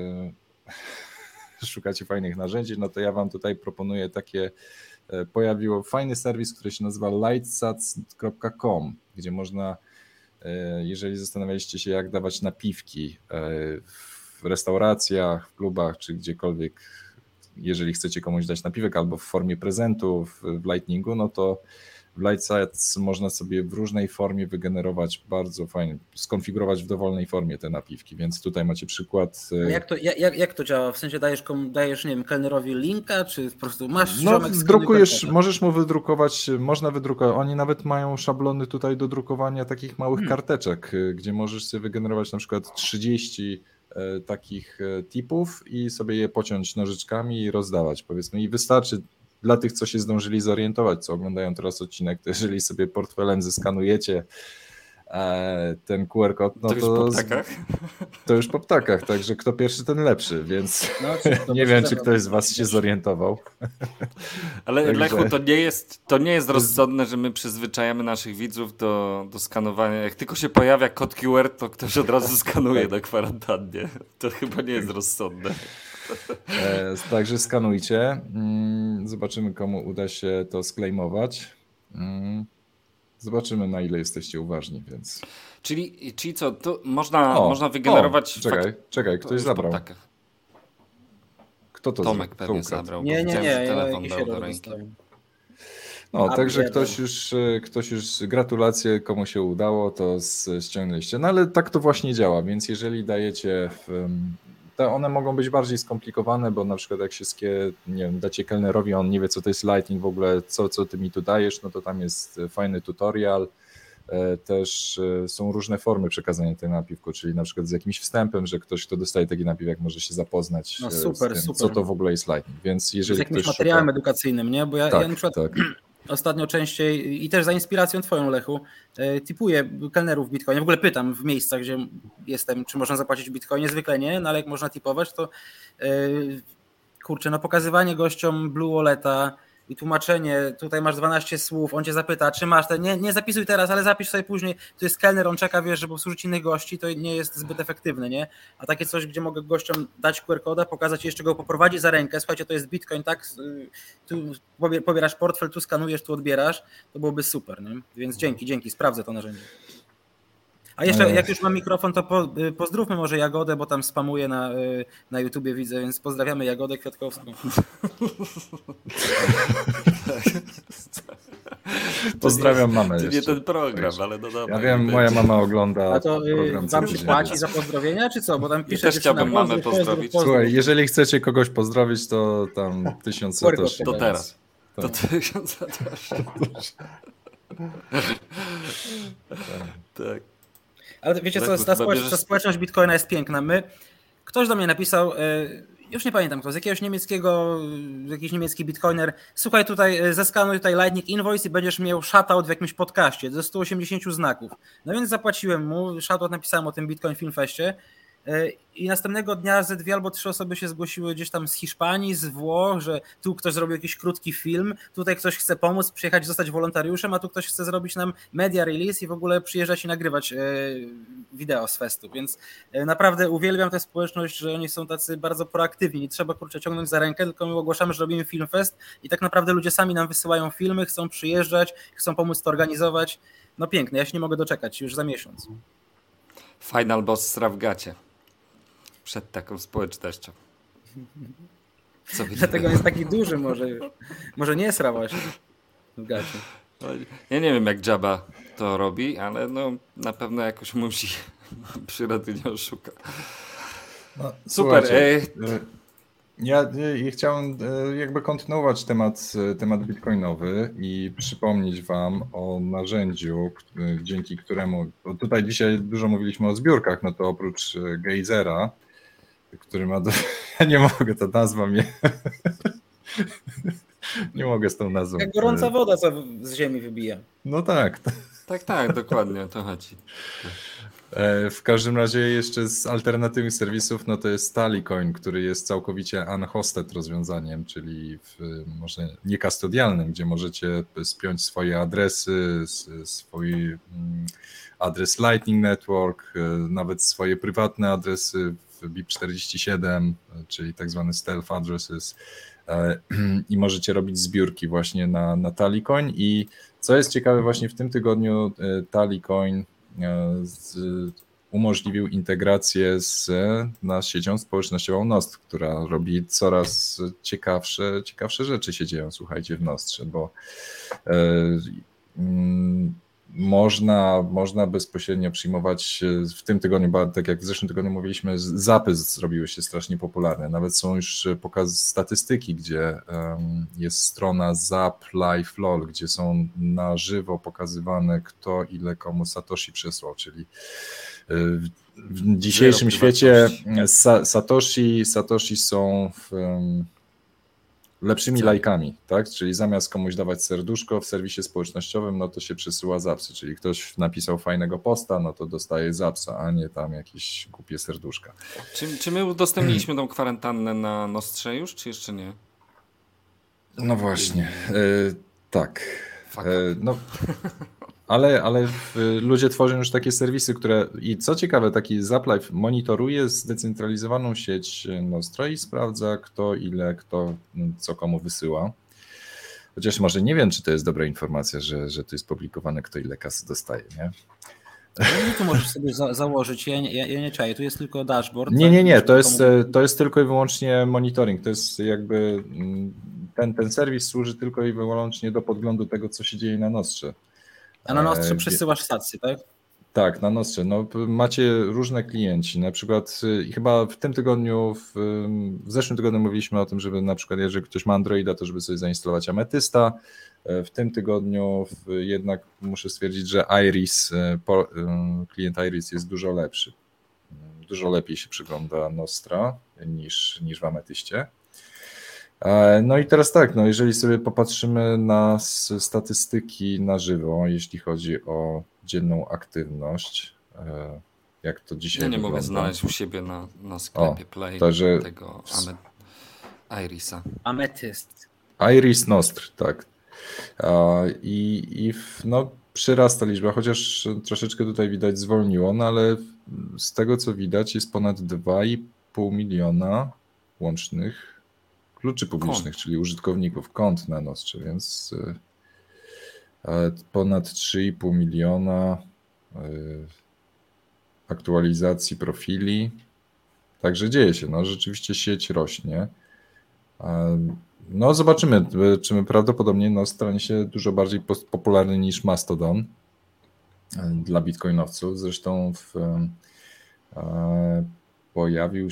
Speaker 1: szukacie fajnych narzędzi, no to ja wam tutaj proponuję pojawił fajny serwis, który się nazywa lightsats.com, gdzie można, jeżeli zastanawialiście się, jak dawać napiwki w restauracjach, w klubach, czy gdziekolwiek, jeżeli chcecie komuś dać napiwek albo w formie prezentu w Lightningu, no to w Lightsats można sobie w różnej formie wygenerować bardzo fajnie, skonfigurować w dowolnej formie te napiwki, więc tutaj macie przykład.
Speaker 4: Jak to działa? W sensie dajesz, nie wiem, kelnerowi linka, czy po prostu masz
Speaker 1: drukujesz, możesz mu wydrukować, można wydrukować, oni nawet mają szablony tutaj do drukowania takich małych karteczek, gdzie możesz sobie wygenerować na przykład 30 takich tipów i sobie je pociąć nożyczkami i rozdawać, powiedzmy, i wystarczy dla tych, co się zdążyli zorientować, co oglądają teraz odcinek, to jeżeli sobie portfelem zeskanujecie ten QR kod, no to już po ptakach, także kto pierwszy, ten lepszy, więc nie wiem, czy ktoś z was się zorientował.
Speaker 2: Ale także... Lechu, to nie jest rozsądne, że my przyzwyczajamy naszych widzów do skanowania. Jak tylko się pojawia kod QR, to ktoś od razu skanuje na kwarantannie. To chyba nie jest rozsądne.
Speaker 1: Także skanujcie. Zobaczymy, komu uda się to sklejmować. Zobaczymy, na ile jesteście uważni, więc.
Speaker 2: Czyli co, to można wygenerować.
Speaker 1: Czekaj, ktoś zabrał. Kto to
Speaker 2: Tomek pewnie zabrał.
Speaker 4: Nie,
Speaker 2: telefon dał do ręki.
Speaker 1: Także ktoś już gratulacje, komu się udało, to ściągnęliście. No ale tak to właśnie działa, więc jeżeli dajecie to one mogą być bardziej skomplikowane, bo na przykład jak się dacie kelnerowi, on nie wie, co to jest Lightning w ogóle, co ty mi tu dajesz, no to tam jest fajny tutorial. Też są różne formy przekazania tego napiwku, czyli na przykład z jakimś wstępem, że ktoś, kto dostaje taki napiwek, może się zapoznać z tym, co to w ogóle jest Lightning. Więc jeżeli
Speaker 4: z jakimś materiałem edukacyjnym, nie? Bo ja na przykład ostatnio częściej i też za inspiracją twoją, Lechu, tipuję kelnerów w Bitcoinie. W ogóle pytam w miejscach, gdzie jestem, czy można zapłacić w Bitcoinie. Zwykle nie, no ale jak można tipować, to pokazywanie gościom Blue Walleta, i tłumaczenie, tutaj masz 12 słów, on cię zapyta, czy masz, nie zapisuj teraz, ale zapisz sobie później, tu jest kelner, on czeka, wiesz, żeby obsłużyć innych gości, to nie jest zbyt efektywne, nie? A takie coś, gdzie mogę gościom dać QR-koda, pokazać jeszcze go poprowadzić za rękę, słuchajcie, to jest Bitcoin, tak, tu pobierasz portfel, tu skanujesz, tu odbierasz, to byłoby super, nie? Więc dzięki, sprawdzę to narzędzie. A jeszcze jak już mam mikrofon, to pozdrówmy może Jagodę, bo tam spamuje na YouTubie, widzę, więc pozdrawiamy Jagodę Kwiatkowską.
Speaker 1: Pozdrawiam mamę
Speaker 2: To
Speaker 1: jeszcze.
Speaker 2: nie ten program, ale no dobra.
Speaker 1: Ja wiem, moja mama ogląda
Speaker 4: A to
Speaker 1: program.
Speaker 4: wam się płaci za pozdrowienia, czy co? Bo tam pisze,
Speaker 2: też chciałbym mamę pozdrowić.
Speaker 1: Słuchaj, jeżeli chcecie kogoś pozdrowić, to tam 1000 satoshi.
Speaker 2: To teraz.
Speaker 1: Tak.
Speaker 2: To 1000 satoshi. Tak.
Speaker 4: Ale wiecie co, ta społeczność Bitcoina jest piękna. Ktoś do mnie napisał, już nie pamiętam kto, z jakiegoś jakiś niemiecki bitcoiner, słuchaj tutaj, zeskanuj tutaj Lightning Invoice i będziesz miał shoutout w jakimś podcaście ze 180 znaków. No więc zapłaciłem mu, shoutout napisałem o tym Bitcoin Film Festie i następnego dnia ze 2 albo 3 osoby się zgłosiły gdzieś tam z Hiszpanii, z Włoch, że tu ktoś zrobił jakiś krótki film, tutaj ktoś chce pomóc, przyjechać, zostać wolontariuszem, a tu ktoś chce zrobić nam media release i w ogóle przyjeżdżać i nagrywać wideo z festu, więc naprawdę uwielbiam tę społeczność, że oni są tacy bardzo proaktywni, nie trzeba kurczę ciągnąć za rękę, tylko my ogłaszamy, że robimy Film Fest i tak naprawdę ludzie sami nam wysyłają filmy, chcą przyjeżdżać, chcą pomóc to organizować. No piękne, ja się nie mogę doczekać, już za miesiąc.
Speaker 2: Final boss sra w gacie. Przed taką społecznością.
Speaker 4: Dlatego jest taki duży może nie sra właśnie w gacie.
Speaker 2: Ja nie wiem jak Jabba to robi, ale no na pewno jakoś musi. Przyrody nie oszuka.
Speaker 1: No,
Speaker 2: super.
Speaker 1: Ja chciałem jakby kontynuować temat bitcoinowy i przypomnieć wam o narzędziu, dzięki któremu, bo tutaj dzisiaj dużo mówiliśmy o zbiórkach, no to oprócz Gejzera, który ma, ja nie mogę, ta nazwa mnie, nie mogę z tą nazwą.
Speaker 4: Jak gorąca woda, co z ziemi wybija.
Speaker 1: No tak.
Speaker 2: Tak, dokładnie, o to chodzi.
Speaker 1: W każdym razie jeszcze z alternatywnych serwisów, no to jest Tallycoin, który jest całkowicie unhosted rozwiązaniem, czyli może nie kastodialnym, gdzie możecie spiąć swoje adresy, swój adres Lightning Network, nawet swoje prywatne adresy w BIP47, czyli tak zwane stealth addresses i możecie robić zbiórki właśnie na Tallycoin i co jest ciekawe właśnie w tym tygodniu Tallycoin umożliwił integrację z siecią społecznościową Nostr, która robi coraz ciekawsze rzeczy się dzieją, słuchajcie, w Nostrze, bo można bezpośrednio przyjmować w tym tygodniu, tak jak w zeszłym tygodniu mówiliśmy, zapy zrobiły się strasznie popularne. Nawet są już statystyki, gdzie jest strona Zap Live LOL, gdzie są na żywo pokazywane kto ile komu Satoshi przesłał, czyli w dzisiejszym świecie Satoshi są lepszymi lajkami, tak? Czyli zamiast komuś dawać serduszko w serwisie społecznościowym, no to się przesyła zapsy, czyli ktoś napisał fajnego posta, no to dostaje zapsa, a nie tam jakieś głupie serduszka.
Speaker 2: Czy my udostępniliśmy tą kwarantannę na Nostrze już, czy jeszcze nie?
Speaker 1: No właśnie, tak. No, ale ludzie tworzą już takie serwisy, które i co ciekawe, taki ZapLive monitoruje zdecentralizowaną sieć Nostra i sprawdza kto co komu wysyła. Chociaż może nie wiem, czy to jest dobra informacja, że to jest publikowane, kto ile kasy dostaje, nie?
Speaker 4: No, tu możesz sobie założyć, ja nie czaję, tu jest tylko dashboard.
Speaker 1: Nie, to jest tylko i wyłącznie monitoring, to jest jakby ten serwis służy tylko i wyłącznie do podglądu tego, co się dzieje na Nostrze.
Speaker 4: A na Nostrze przesyłasz stację, tak?
Speaker 1: Tak, na Nostrze. No, macie różne klienci. Na przykład chyba w tym tygodniu, w zeszłym tygodniu mówiliśmy o tym, żeby na przykład jeżeli ktoś ma Androida, to żeby sobie zainstalować Ametysta. W tym tygodniu jednak muszę stwierdzić, że klient Iris jest dużo lepszy. Dużo lepiej się przygląda Nostra niż w Ametyście. No i teraz tak, no jeżeli sobie popatrzymy na statystyki na żywo, jeśli chodzi o dzienną aktywność, jak to dzisiaj
Speaker 2: Ja nie
Speaker 1: wygląda.
Speaker 2: mogę znaleźć u siebie na sklepie Play tego Irisa.
Speaker 4: Ametyst.
Speaker 1: Iris Nostr, tak. No, przyrasta liczba, chociaż troszeczkę tutaj widać zwolniło, no ale z tego co widać jest ponad 2,5 miliona łącznych kluczy publicznych, czyli użytkowników kont na Nostrze, więc ponad 3,5 miliona aktualizacji profili. Także dzieje się, no rzeczywiście sieć rośnie. No zobaczymy, czy prawdopodobnie stanie się dużo bardziej popularny niż Mastodon dla bitcoinowców. Zresztą pojawił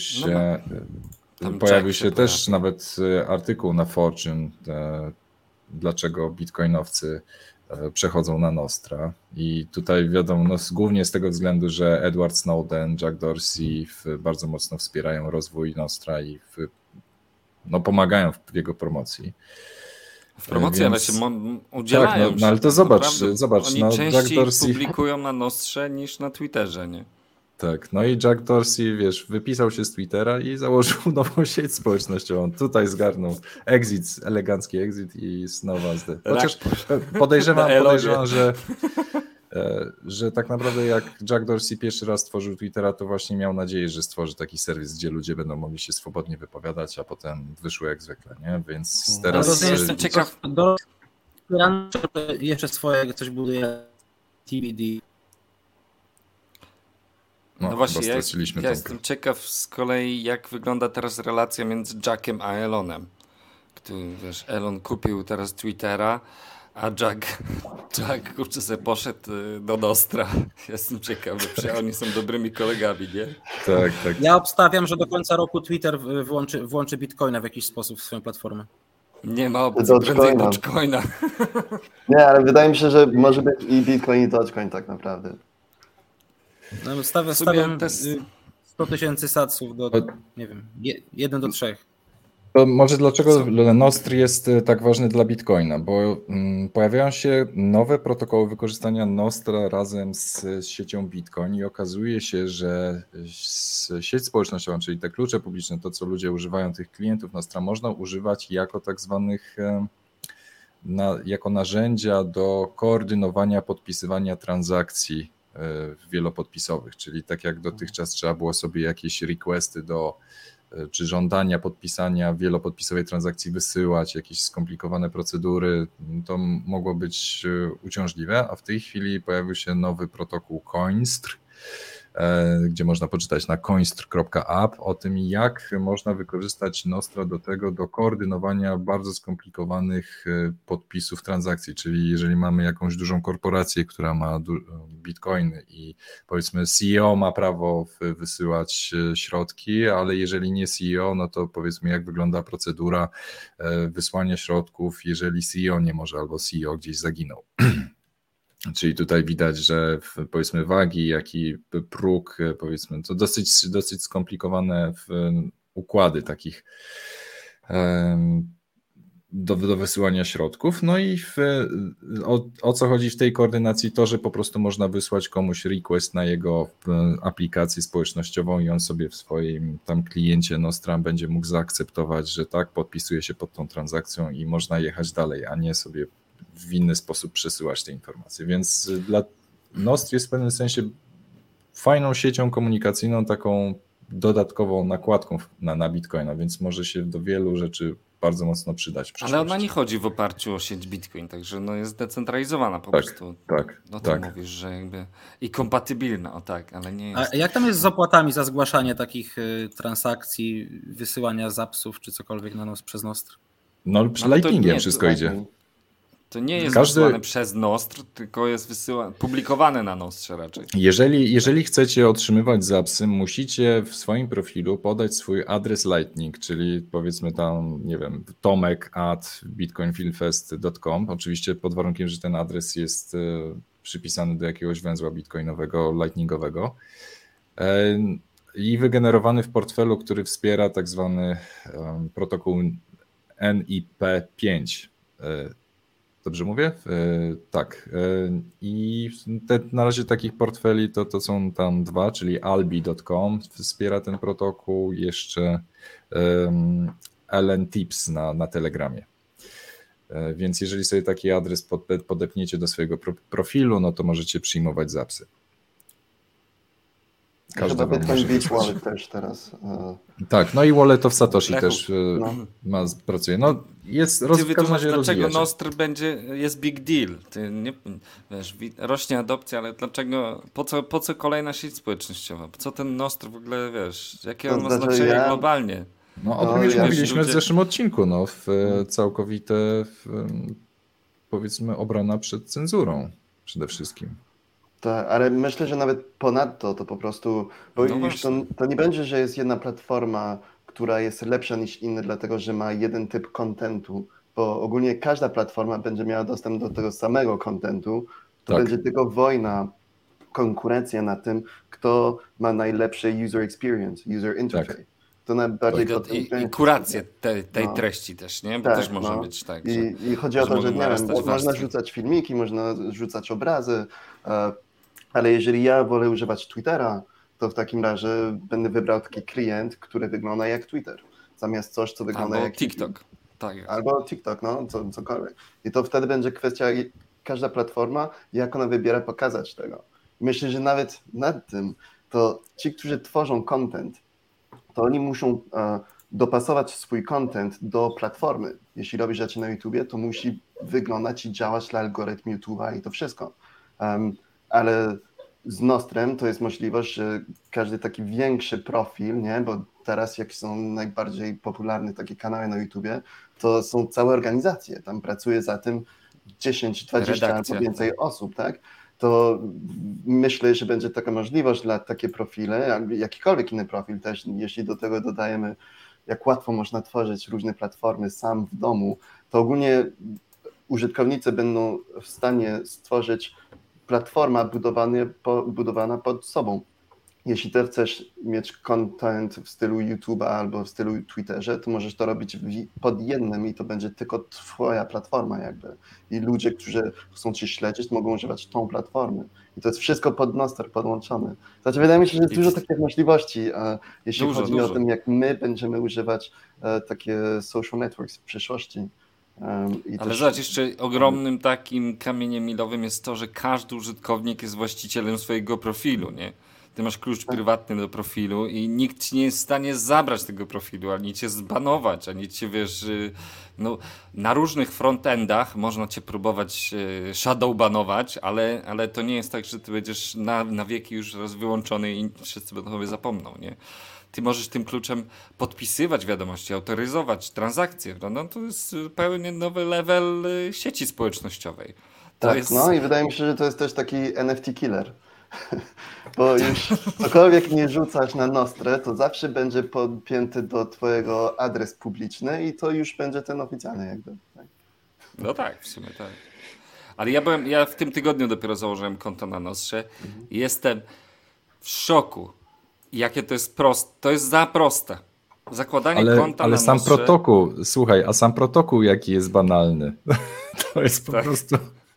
Speaker 1: się też nawet artykuł na Fortune, dlaczego bitcoinowcy przechodzą na Nostra. I tutaj wiadomo, głównie z tego względu, że Edward Snowden, Jack Dorsey bardzo mocno wspierają rozwój Nostra i pomagają w jego promocji.
Speaker 2: W promocji, ale się udzielają.
Speaker 1: Tak, no ale to zobacz.
Speaker 2: Oni częściej Jack Dorsey publikują na Nostrze niż na Twitterze, nie?
Speaker 1: Tak, no i Jack Dorsey, wypisał się z Twittera i założył nową sieć społecznościową. Tutaj zgarnął elegancki exit i znowu chociaż podejrzewam, że tak naprawdę jak Jack Dorsey pierwszy raz stworzył Twittera, to właśnie miał nadzieję, że stworzy taki serwis, gdzie ludzie będą mogli się swobodnie wypowiadać, a potem wyszło jak zwykle, nie? Więc teraz...
Speaker 2: Jestem ciekaw...
Speaker 4: Jeszcze swoje coś buduje TBD.
Speaker 2: No właśnie, ja jestem ciekaw z kolei, jak wygląda teraz relacja między Jackiem a Elonem. Elon kupił teraz Twittera, a Jack kurczę sobie poszedł do Nostra. Jestem ciekawy, czy oni są dobrymi kolegami, nie?
Speaker 1: Tak.
Speaker 4: Ja obstawiam, że do końca roku Twitter włączy Bitcoina w jakiś sposób w swoją platformę.
Speaker 2: Nie ma opcji, prędzej Dogecoina.
Speaker 3: Nie, ale wydaje mi się, że może być i Bitcoin i Dogecoin tak naprawdę.
Speaker 4: No, stawiam 100 000 satsów do, nie wiem, 1 do 3.
Speaker 1: To może dlaczego Nostr jest tak ważny dla Bitcoina? Bo pojawiają się nowe protokoły wykorzystania Nostra razem z siecią Bitcoin i okazuje się, że sieć społecznościową, czyli te klucze publiczne, to co ludzie używają tych klientów Nostra, można używać jako tak zwanych jako narzędzia do koordynowania podpisywania transakcji wielopodpisowych, czyli tak jak dotychczas trzeba było sobie jakieś requesty czy żądania podpisania wielopodpisowej transakcji wysyłać, jakieś skomplikowane procedury, to mogło być uciążliwe, a w tej chwili pojawił się nowy protokół Coinstr, gdzie można poczytać na coinstr.app o tym, jak można wykorzystać Nostra do koordynowania bardzo skomplikowanych podpisów transakcji, czyli jeżeli mamy jakąś dużą korporację, która ma bitcoiny i powiedzmy CEO ma prawo wysyłać środki, ale jeżeli nie CEO, no to powiedzmy jak wygląda procedura wysłania środków, jeżeli CEO nie może albo CEO gdzieś zaginął. Czyli tutaj widać, że powiedzmy wagi, jak i próg, powiedzmy, to dosyć skomplikowane układy takich do wysyłania środków. No i o co chodzi w tej koordynacji? To, że po prostu można wysłać komuś request na jego aplikację społecznościową i on sobie w swoim tam kliencie Nostra będzie mógł zaakceptować, że tak, podpisuje się pod tą transakcją i można jechać dalej, a nie sobie w inny sposób przesyłać te informacje. Więc dla Nostr jest w pewnym sensie fajną siecią komunikacyjną, taką dodatkową nakładką na Bitcoina, więc może się do wielu rzeczy bardzo mocno przydać.
Speaker 2: Ale ona nie chodzi w oparciu o sieć Bitcoin, także jest zdecentralizowana po prostu.
Speaker 1: Tak.
Speaker 2: Mówisz, że jakby i kompatybilna, ale nie jest.
Speaker 4: A jak tam jest z opłatami za zgłaszanie takich transakcji, wysyłania zapsów czy cokolwiek przez Nostr?
Speaker 1: No Lightningiem wszystko idzie.
Speaker 2: To nie jest wysyłane przez Nostr, tylko jest publikowane na Nostrze raczej.
Speaker 1: Jeżeli chcecie otrzymywać zapsy, musicie w swoim profilu podać swój adres Lightning, czyli powiedzmy tam, nie wiem, tomek@bitcoinfilmfest.com, oczywiście pod warunkiem, że ten adres jest przypisany do jakiegoś węzła bitcoinowego, lightningowego i wygenerowany w portfelu, który wspiera tak zwany protokół NIP5. Dobrze mówię? Tak. I na razie takich portfeli to są tam 2, czyli albi.com wspiera ten protokół, jeszcze LN Tips na Telegramie. Więc jeżeli sobie taki adres podepniecie do swojego profilu, no to możecie przyjmować zapsy.
Speaker 3: Chyba Bitcoin Beach Wallet też teraz.
Speaker 1: Tak, no i wallet of Satoshi też pracuje. No jest
Speaker 2: wytłumacz, dlaczego Nostr jest big deal. Wiesz, rośnie adopcja, ale dlaczego, po co kolejna sieć społecznościowa? Co ten Nostr w ogóle, wiesz, jakie on ma znaczenie globalnie?
Speaker 1: No o tym już mówiliśmy w zeszłym odcinku, całkowite powiedzmy obrona przed cenzurą przede wszystkim.
Speaker 3: Tak, ale myślę, że nawet ponadto to po prostu, bo już to nie będzie, że jest jedna platforma, która jest lepsza niż inne, dlatego że ma jeden typ kontentu, bo ogólnie każda platforma będzie miała dostęp do tego samego kontentu, to będzie tylko wojna, konkurencja na tym, kto ma najlepszy user experience, user interface.
Speaker 1: Tak.
Speaker 3: To najbardziej
Speaker 2: i kurację tej treści też, nie? Bo też może być tak.
Speaker 3: I chodzi o to, że nie wiem, można rzucać filmiki, można rzucać obrazy, ale jeżeli ja wolę używać Twittera, to w takim razie będę wybrał taki klient, który wygląda jak Twitter, zamiast coś, co wygląda jak
Speaker 2: TikTok. Tak jest.
Speaker 3: Albo TikTok, cokolwiek. I to wtedy będzie kwestia, każda platforma, jak ona wybiera pokazać tego. Myślę, że nawet nad tym, to ci, którzy tworzą content, to oni muszą dopasować swój content do platformy. Jeśli robisz rzeczy na YouTubie, to musi wyglądać i działać dla algorytmu YouTube'a i to wszystko. Ale z Nostrem to jest możliwość, że każdy taki większy profil, nie? Bo teraz jak są najbardziej popularne takie kanały na YouTubie, to są całe organizacje, tam pracuje za tym 10, 20 albo więcej osób, tak? To myślę, że będzie taka możliwość dla takie profile, albo jakikolwiek inny profil też, jeśli do tego dodajemy, jak łatwo można tworzyć różne platformy sam w domu, to ogólnie użytkownicy będą w stanie stworzyć platforma budowana pod sobą. Jeśli ty chcesz mieć content w stylu YouTube'a albo w stylu Twitterze, to możesz to robić pod jednym i to będzie tylko twoja platforma jakby. I ludzie, którzy chcą cię śledzić, mogą używać tą platformę. I to jest wszystko pod Nostr podłączone. Znaczy wydaje mi się, że jest dużo takich możliwości, jeśli chodzi o tym, jak my będziemy używać takie social networks w przyszłości.
Speaker 2: Ale zobacz, jeszcze ogromnym takim kamieniem milowym jest to, że każdy użytkownik jest właścicielem swojego profilu, nie? Ty masz klucz prywatny do profilu i nikt ci nie jest w stanie zabrać tego profilu, ani cię zbanować, ani cię, wiesz, na różnych frontendach można cię próbować shadowbanować, ale to nie jest tak, że ty będziesz na wieki już raz wyłączony i wszyscy będą sobie zapomną, nie? Ty możesz tym kluczem podpisywać wiadomości, autoryzować transakcje, prawda? To jest zupełnie nowy level sieci społecznościowej.
Speaker 3: I wydaje mi się, że to jest też taki NFT killer. Bo już cokolwiek nie rzucasz na Nostrę, to zawsze będzie podpięty do twojego adres publiczny i to już będzie ten oficjalny jakby. Tak?
Speaker 2: No tak, w sumie tak. Ale ja w tym tygodniu dopiero założyłem konto na Nostrze i jestem w szoku. Jakie to jest proste. To jest za proste. Zakładanie konta na
Speaker 1: sam
Speaker 2: Nostrze...
Speaker 1: protokół, słuchaj, a sam protokół jaki jest banalny. To jest po prostu...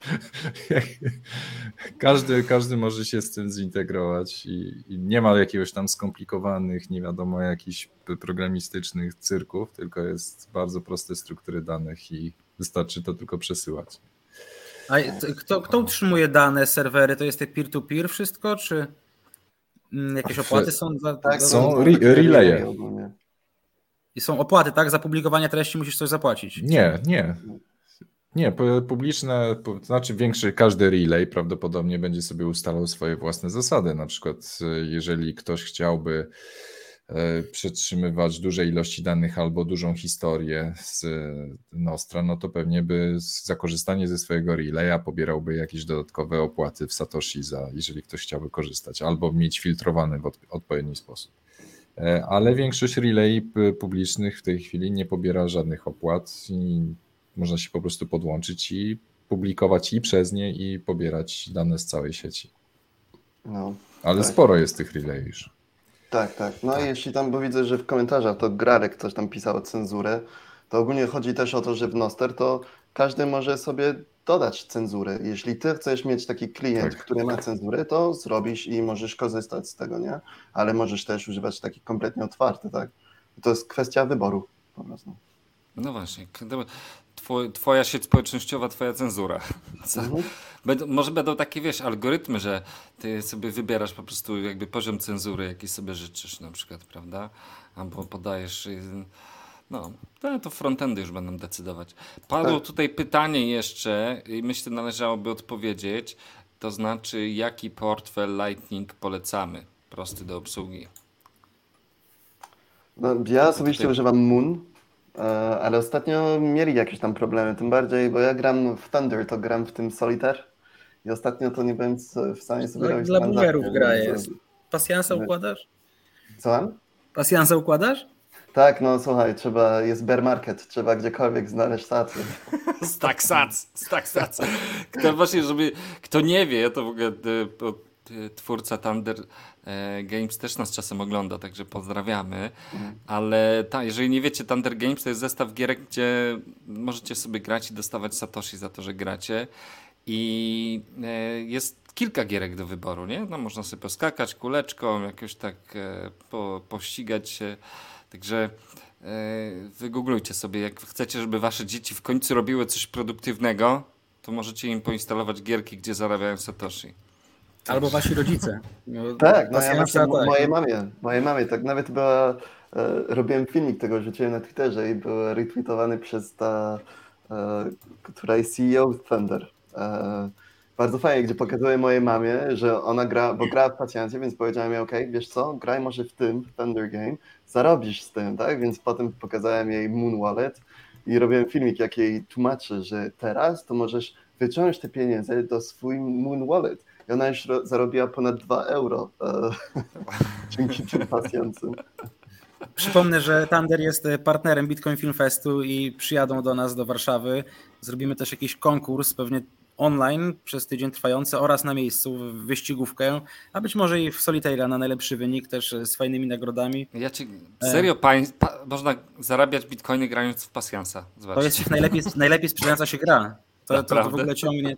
Speaker 1: Każdy może się z tym zintegrować i nie ma jakiegoś tam skomplikowanych, nie wiadomo jakichś programistycznych cyrków, tylko jest bardzo proste struktury danych i wystarczy to tylko przesyłać.
Speaker 4: A kto utrzymuje dane, serwery? To jest te peer-to-peer wszystko, czy jakieś opłaty są?
Speaker 1: Są relaye.
Speaker 4: I są opłaty, tak? Za publikowanie treści musisz coś zapłacić.
Speaker 1: Nie, publiczne, to znaczy każdy relay prawdopodobnie będzie sobie ustalał swoje własne zasady. Na przykład jeżeli ktoś chciałby przetrzymywać duże ilości danych albo dużą historię z Nostra, no to pewnie by za korzystanie ze swojego relaya pobierałby jakieś dodatkowe opłaty w Satoshi, jeżeli ktoś chciałby korzystać, albo mieć filtrowane w odpowiedni sposób. Ale większość relay publicznych w tej chwili nie pobiera żadnych opłat i można się po prostu podłączyć i publikować i przez nie i pobierać dane z całej sieci. Ale sporo jest tych relay już.
Speaker 3: Tak. Jeśli tam, bo widzę, że w komentarzach to Grarek coś tam pisał o cenzurę, to ogólnie chodzi też o to, że w Nostr to każdy może sobie dodać cenzurę. Jeśli ty chcesz mieć taki klient, który ma cenzurę, to zrobisz i możesz korzystać z tego, nie? Ale możesz też używać taki kompletnie otwarty, tak? To jest kwestia wyboru po prostu.
Speaker 2: No właśnie. Twoja sieć społecznościowa, twoja cenzura. Może będą takie, wiesz, algorytmy, że ty sobie wybierasz po prostu jakby poziom cenzury, jaki sobie życzysz na przykład, prawda? Albo podajesz... No, to frontendy już będą decydować. Padło tutaj pytanie jeszcze i myślę, należałoby odpowiedzieć. To znaczy, jaki portfel Lightning polecamy? Prosty do obsługi.
Speaker 3: No, ja osobiście używam Moon, ale ostatnio mieli jakieś tam problemy, tym bardziej, bo ja gram w Thunder, to gram w tym Solitaire i ostatnio to nie byłem w stanie sobie robić
Speaker 4: dla
Speaker 3: transakcji.
Speaker 4: boomerów gra jest. Pasjansa układasz?
Speaker 3: Co?
Speaker 4: Pasjansa układasz?
Speaker 3: Tak, no słuchaj, jest bear market, trzeba gdziekolwiek znaleźć sacy.
Speaker 2: Stack sats. Kto nie wie, to w ogóle twórca Thunder Games też nas czasem ogląda, także pozdrawiamy. Ale jeżeli nie wiecie, Thunder Games to jest zestaw gierek, gdzie możecie sobie grać i dostawać satoshi za to, że gracie. I jest kilka gierek do wyboru, nie? No, można sobie poskakać kuleczką, jakoś tak pościgać się. Także wygooglujcie sobie, jak chcecie, żeby wasze dzieci w końcu robiły coś produktywnego, to możecie im poinstalować gierki, gdzie zarabiają satoshi.
Speaker 4: Albo wasi rodzice.
Speaker 3: No, tak, no ja właśnie mojej mamie, tak nawet była, robiłem filmik tego, rzuciłem na Twitterze i był retweetowany przez która jest CEO Thunder. Bardzo fajnie, gdzie pokazuje mojej mamie, że ona gra w Pasjancie, więc powiedziałem jej, okej, wiesz co, graj może w tym Thunder Game, zarobisz z tym, tak? Więc potem pokazałem jej Moon Wallet i robiłem filmik, jak jej tłumaczę, że teraz to możesz wyciągnąć te pieniądze do swój Moon Wallet. I ona już zarobiła ponad 2 euro dzięki tym pasjancom.
Speaker 4: Przypomnę, że Thunder jest partnerem Bitcoin Film Festu i przyjadą do nas do Warszawy. Zrobimy też jakiś konkurs, pewnie online przez tydzień trwający oraz na miejscu wyścigówkę, a być może i w Solitaire na najlepszy wynik też z fajnymi nagrodami.
Speaker 2: Serio, można zarabiać bitcoiny grając w pasjansa.
Speaker 4: Zobaczcie. To jest najlepiej sprzedająca się gra. To w ogóle ciągnie.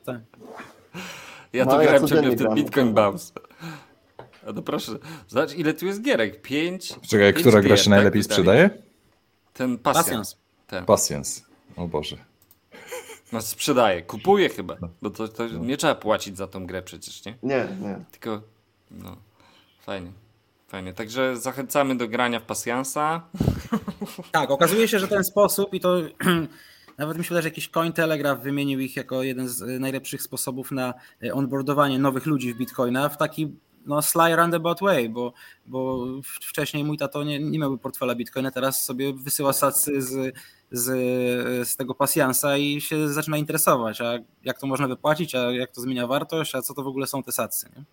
Speaker 2: Ja tu grałem ciągle w ten Bitcoin Bounce. No proszę, zobacz ile tu jest gierek. 5.
Speaker 1: Czekaj, która gra się najlepiej sprzedaje?
Speaker 2: Ten pasjans.
Speaker 1: Pasjans. O Boże.
Speaker 2: No sprzedaje, kupuje chyba, bo to nie trzeba płacić za tą grę przecież, nie?
Speaker 3: Nie.
Speaker 2: Tylko, no, fajnie. Także zachęcamy do grania w pasjansa.
Speaker 4: Tak, okazuje się, że ten sposób i to nawet myślę, że jakiś Cointelegraph wymienił ich jako jeden z najlepszych sposobów na onboardowanie nowych ludzi w Bitcoina w taki sly roundabout way, bo wcześniej mój tato nie miałby portfela Bitcoina, teraz sobie wysyła satsy z tego pasjansa i się zaczyna interesować, a jak to można wypłacić, a jak to zmienia wartość, a co to w ogóle są te satsy. Nie?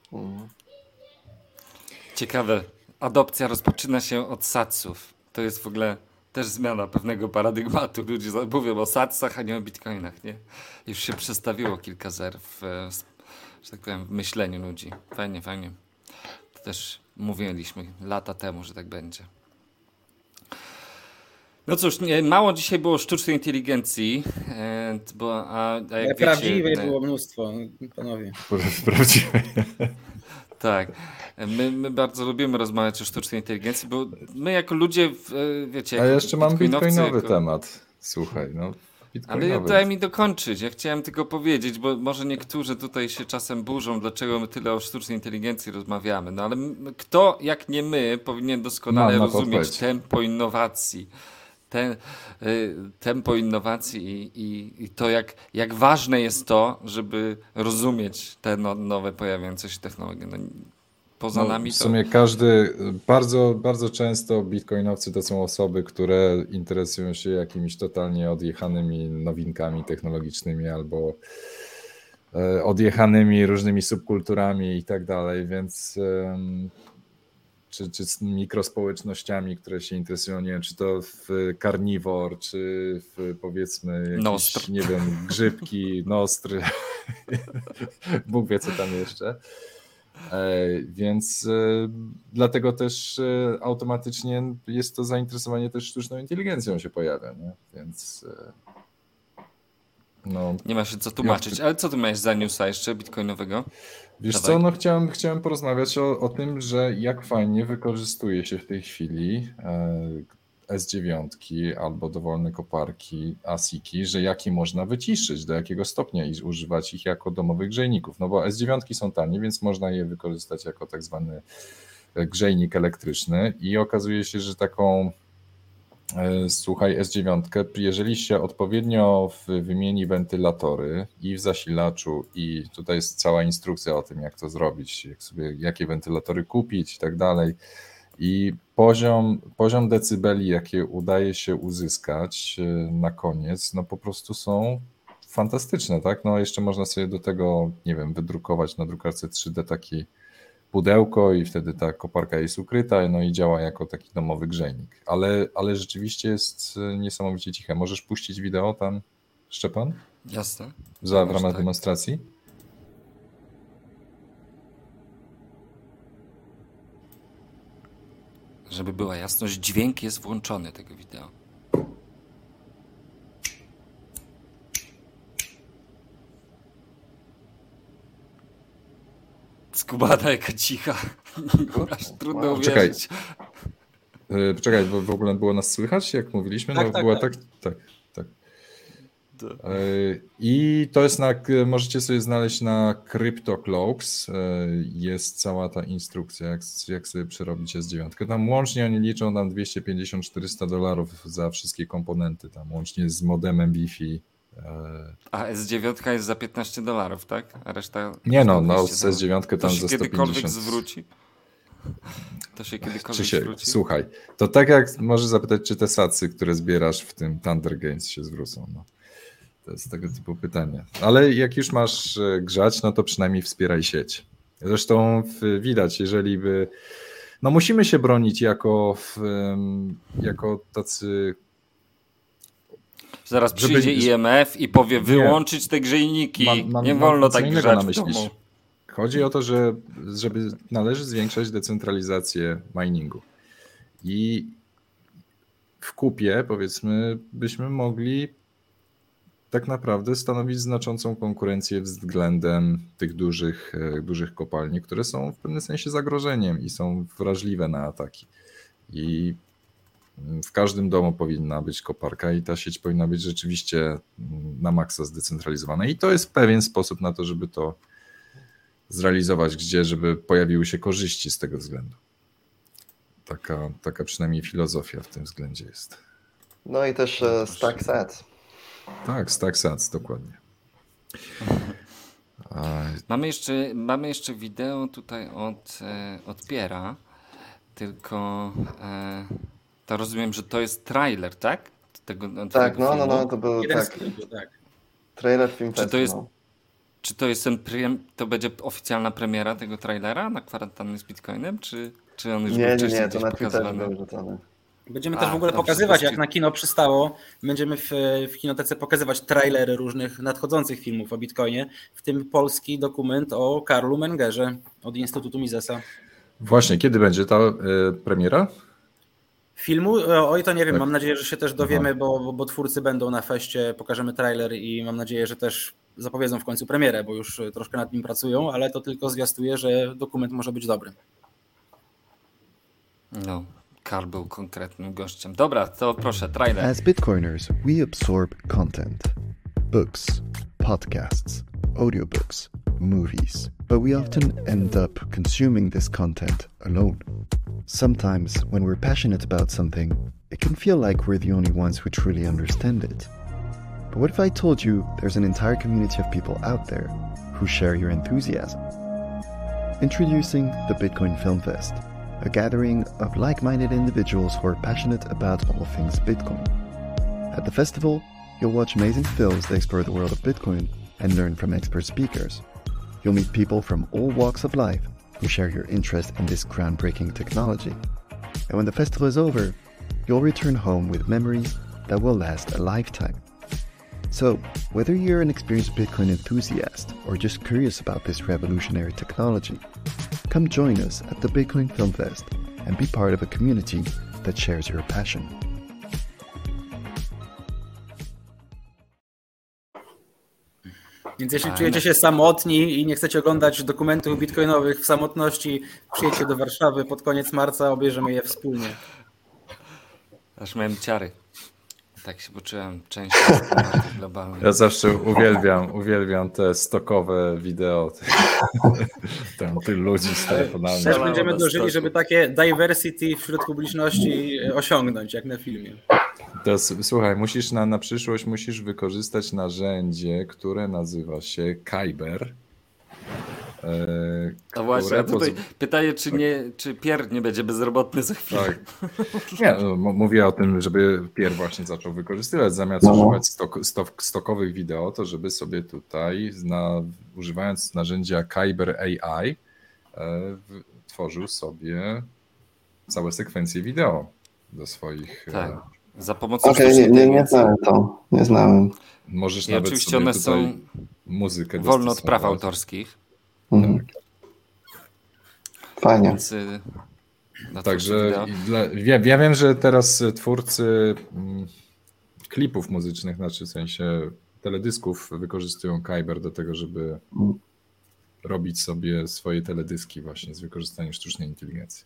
Speaker 2: Ciekawe. Adopcja rozpoczyna się od satsów. To jest w ogóle też zmiana pewnego paradygmatu. Ludzie mówią o satsach, a nie o bitcoinach. Nie? Już się przestawiło kilka zer że tak powiem, w myśleniu ludzi. Fajnie. To też mówiliśmy lata temu, że tak będzie. No cóż, mało dzisiaj było sztucznej inteligencji, a jak wiecie...
Speaker 4: Prawdziwej było mnóstwo, panowie.
Speaker 1: Prawdziwej.
Speaker 2: Tak. My bardzo lubimy rozmawiać o sztucznej inteligencji, bo my jako ludzie, wiecie...
Speaker 1: A ja jeszcze mam bitcoinowy temat. Słuchaj,
Speaker 2: ale daj mi dokończyć. Ja chciałem tylko powiedzieć, bo może niektórzy tutaj się czasem burzą, dlaczego my tyle o sztucznej inteligencji rozmawiamy. No ale kto, jak nie my, powinien doskonale rozumieć tempo innowacji. Tempo innowacji i to, jak ważne jest to, żeby rozumieć te nowe pojawiające się technologie. Poza nami
Speaker 1: w sumie bardzo, bardzo często bitcoinowcy to są osoby, które interesują się jakimiś totalnie odjechanymi nowinkami technologicznymi albo odjechanymi różnymi subkulturami i tak dalej, więc czy z mikrospołecznościami, które się interesują, nie wiem, czy to w Carnivore, czy w powiedzmy jakieś, nie wiem, grzybki, nostry, Bóg wie co tam jeszcze. Więc dlatego też automatycznie jest to zainteresowanie też sztuczną inteligencją się pojawia, nie? Więc
Speaker 2: nie ma się co tłumaczyć, ale co ty miałeś za newsa jeszcze bitcoinowego?
Speaker 1: Wiesz co, chciałem porozmawiać o tym, że jak fajnie wykorzystuje się w tej chwili S9 albo dowolne koparki, ASIC-i, że jaki można wyciszyć, do jakiego stopnia i używać ich jako domowych grzejników. No bo S9 są tanie, więc można je wykorzystać jako tak zwany grzejnik elektryczny i okazuje się, że taką, słuchaj, S9, jeżeli się odpowiednio wymieni wentylatory i w zasilaczu, i tutaj jest cała instrukcja o tym, jak to zrobić, jakie wentylatory kupić i tak dalej, i poziom decybeli, jakie udaje się uzyskać na koniec, no po prostu są fantastyczne, tak? No jeszcze można sobie do tego, nie wiem, wydrukować na drukarce 3D takie pudełko i wtedy ta koparka jest ukryta, no i działa jako taki domowy grzejnik. Ale rzeczywiście jest niesamowicie ciche. Możesz puścić wideo tam, Szczepan?
Speaker 2: Jasne.
Speaker 1: W ramach demonstracji?
Speaker 2: Żeby była jasność, dźwięk jest włączony tego wideo. Skubana jaka cicha. Aż trudno uwierzyć.
Speaker 1: Czekaj, bo w ogóle było nas słychać, jak mówiliśmy?
Speaker 4: Tak,
Speaker 1: była tak. I to jest możecie sobie znaleźć na CryptoCloaks, jest cała ta instrukcja, jak sobie przerobić S9. Tam łącznie oni liczą tam $250-400 za wszystkie komponenty, tam łącznie z modemem Wi-Fi.
Speaker 2: A S9 jest za $15, tak? A reszta...
Speaker 1: Nie no, z S9 tam za 150.
Speaker 2: To się kiedykolwiek zwróci?
Speaker 1: Słuchaj, to tak jak możesz zapytać, czy te sacy, które zbierasz w tym Thunder Games się zwrócą. No. To jest tego typu pytanie. Ale jak już masz grzać, no to przynajmniej wspieraj sieć. Zresztą widać, jeżeli by... No musimy się bronić jako tacy...
Speaker 2: Zaraz przyjdzie IMF i powie wyłączyć te grzejniki. Nie wolno tak grzać w domu.
Speaker 1: Chodzi o to, żeby należy zwiększać decentralizację miningu. I w kupie, powiedzmy, byśmy mogli tak naprawdę stanowić znaczącą konkurencję względem tych dużych kopalni, które są w pewnym sensie zagrożeniem i są wrażliwe na ataki. I w każdym domu powinna być koparka i ta sieć powinna być rzeczywiście na maksa zdecentralizowana. I to jest pewien sposób na to, żeby to zrealizować, żeby pojawiły się korzyści z tego względu. Taka przynajmniej filozofia w tym względzie jest. No
Speaker 3: i też StackSats.
Speaker 1: Tak, StackSats, dokładnie.
Speaker 2: Mamy jeszcze wideo tutaj od Piera, tylko to rozumiem, że to jest trailer, tak?
Speaker 3: Tak, to był trailer film festival.
Speaker 2: Czy to jest to będzie oficjalna premiera tego trailera na kwarantanny z Bitcoinem, czy on już był wcześniej
Speaker 3: to na Twitterze był rzucony.
Speaker 4: Będziemy też w ogóle pokazywać, jak na kino przystało. Będziemy w kinotece pokazywać trailery różnych nadchodzących filmów o Bitcoinie, w tym polski dokument o Karlu Mengerze od Instytutu Misesa.
Speaker 1: Właśnie, kiedy będzie ta premiera?
Speaker 4: Filmu? Oj, to nie wiem, mam nadzieję, że się też dowiemy, bo twórcy będą na feście, pokażemy trailer i mam nadzieję, że też zapowiedzą w końcu premierę, bo już troszkę nad nim pracują, ale to tylko zwiastuje, że dokument może być dobry.
Speaker 2: No, Karl był konkretnym gościem. Dobra, to proszę, trailer.
Speaker 5: As Bitcoiners, we absorb content. Books, podcasts, audiobooks, movies. But we often end up consuming this content alone. Sometimes, when we're passionate about something, it can feel like we're the only ones who truly understand it. But what if I told you there's an entire community of people out there who share your enthusiasm? Introducing the Bitcoin Film Fest, a gathering of like-minded individuals who are passionate about all things Bitcoin. At the festival, you'll watch amazing films that explore the world of Bitcoin and learn from expert speakers. You'll meet people from all walks of life who share your interest in this groundbreaking technology. And when the festival is over, you'll return home with memories that will last a lifetime. So, whether you're an experienced Bitcoin enthusiast or just curious about this revolutionary technology, come join us at the Bitcoin Film Fest and be part of a community that shares your passion.
Speaker 4: Więc jeśli czujecie się samotni i nie chcecie oglądać dokumentów bitcoinowych w samotności, przyjedźcie do Warszawy pod koniec marca, obejrzymy je wspólnie.
Speaker 2: Aż miałem ciary. Tak się poczułem częścią wspólnoty globalnej.
Speaker 1: Ja zawsze uwielbiam te stokowe wideo tam tych ludzi z telefonami.
Speaker 4: Też będziemy dożyli, żeby takie diversity wśród publiczności osiągnąć, jak na filmie.
Speaker 1: Teraz, słuchaj, musisz na przyszłość musisz wykorzystać narzędzie, które nazywa się Kyber.
Speaker 2: No właśnie, a tutaj pytanie, czy Pier nie będzie bezrobotny za chwilę.
Speaker 1: Tak. Nie, mówię o tym, żeby Pier właśnie zaczął wykorzystywać, zamiast używać stokowych wideo, to żeby sobie tutaj, używając narzędzia Kyber AI, tworzył sobie całe sekwencje wideo do swoich...
Speaker 2: Tak. Za pomocą
Speaker 3: nie znałem to. Nie znałem.
Speaker 1: Możesz
Speaker 2: I
Speaker 1: nawet
Speaker 2: oczywiście
Speaker 1: sobie
Speaker 2: one
Speaker 1: tutaj
Speaker 2: są
Speaker 1: muzykę
Speaker 2: wolne od praw
Speaker 1: dostosować.
Speaker 2: autorskich.
Speaker 3: Fajnie.
Speaker 2: Więc,
Speaker 1: także ja wiem, że teraz twórcy klipów muzycznych, znaczy w sensie teledysków, wykorzystują Kyber do tego, żeby robić sobie swoje teledyski właśnie z wykorzystaniem sztucznej inteligencji.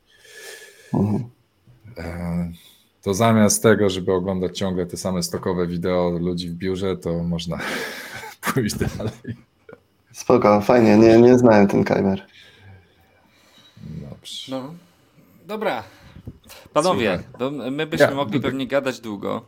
Speaker 1: To zamiast tego, żeby oglądać ciągle te same stokowe wideo ludzi w biurze, to można pójść dalej.
Speaker 3: Spoko, fajnie, nie znałem ten Kyber.
Speaker 1: Dobrze.
Speaker 2: No, dobra. Panowie, my byśmy mogli pewnie gadać długo.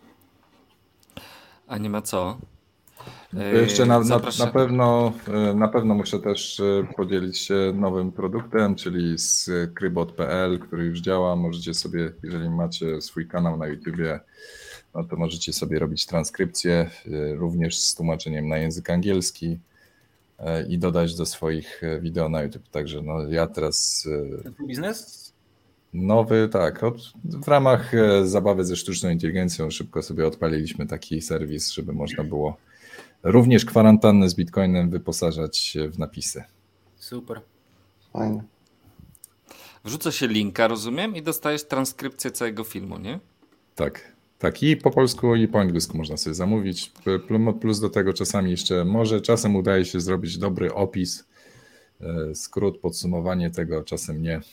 Speaker 2: A nie ma co.
Speaker 1: Jeszcze na pewno muszę też podzielić się nowym produktem, czyli z Krybot.pl, który już działa. Możecie sobie, jeżeli macie swój kanał na YouTubie, no to możecie sobie robić transkrypcję, również z tłumaczeniem na język angielski i dodać do swoich wideo na YouTube. Także no, ja teraz...
Speaker 4: Ten biznes?
Speaker 1: Nowy, tak. W ramach zabawy ze sztuczną inteligencją szybko sobie odpaliliśmy taki serwis, żeby można było również kwarantannę z Bitcoinem wyposażać w napisy.
Speaker 4: Super.
Speaker 3: Fajnie.
Speaker 2: Wrzuca się linka, rozumiem, i dostajesz transkrypcję całego filmu, nie?
Speaker 1: Tak. Tak, i po polsku, i po angielsku można sobie zamówić. Plus do tego czasami jeszcze czasem udaje się zrobić dobry opis, skrót, podsumowanie tego, czasem nie.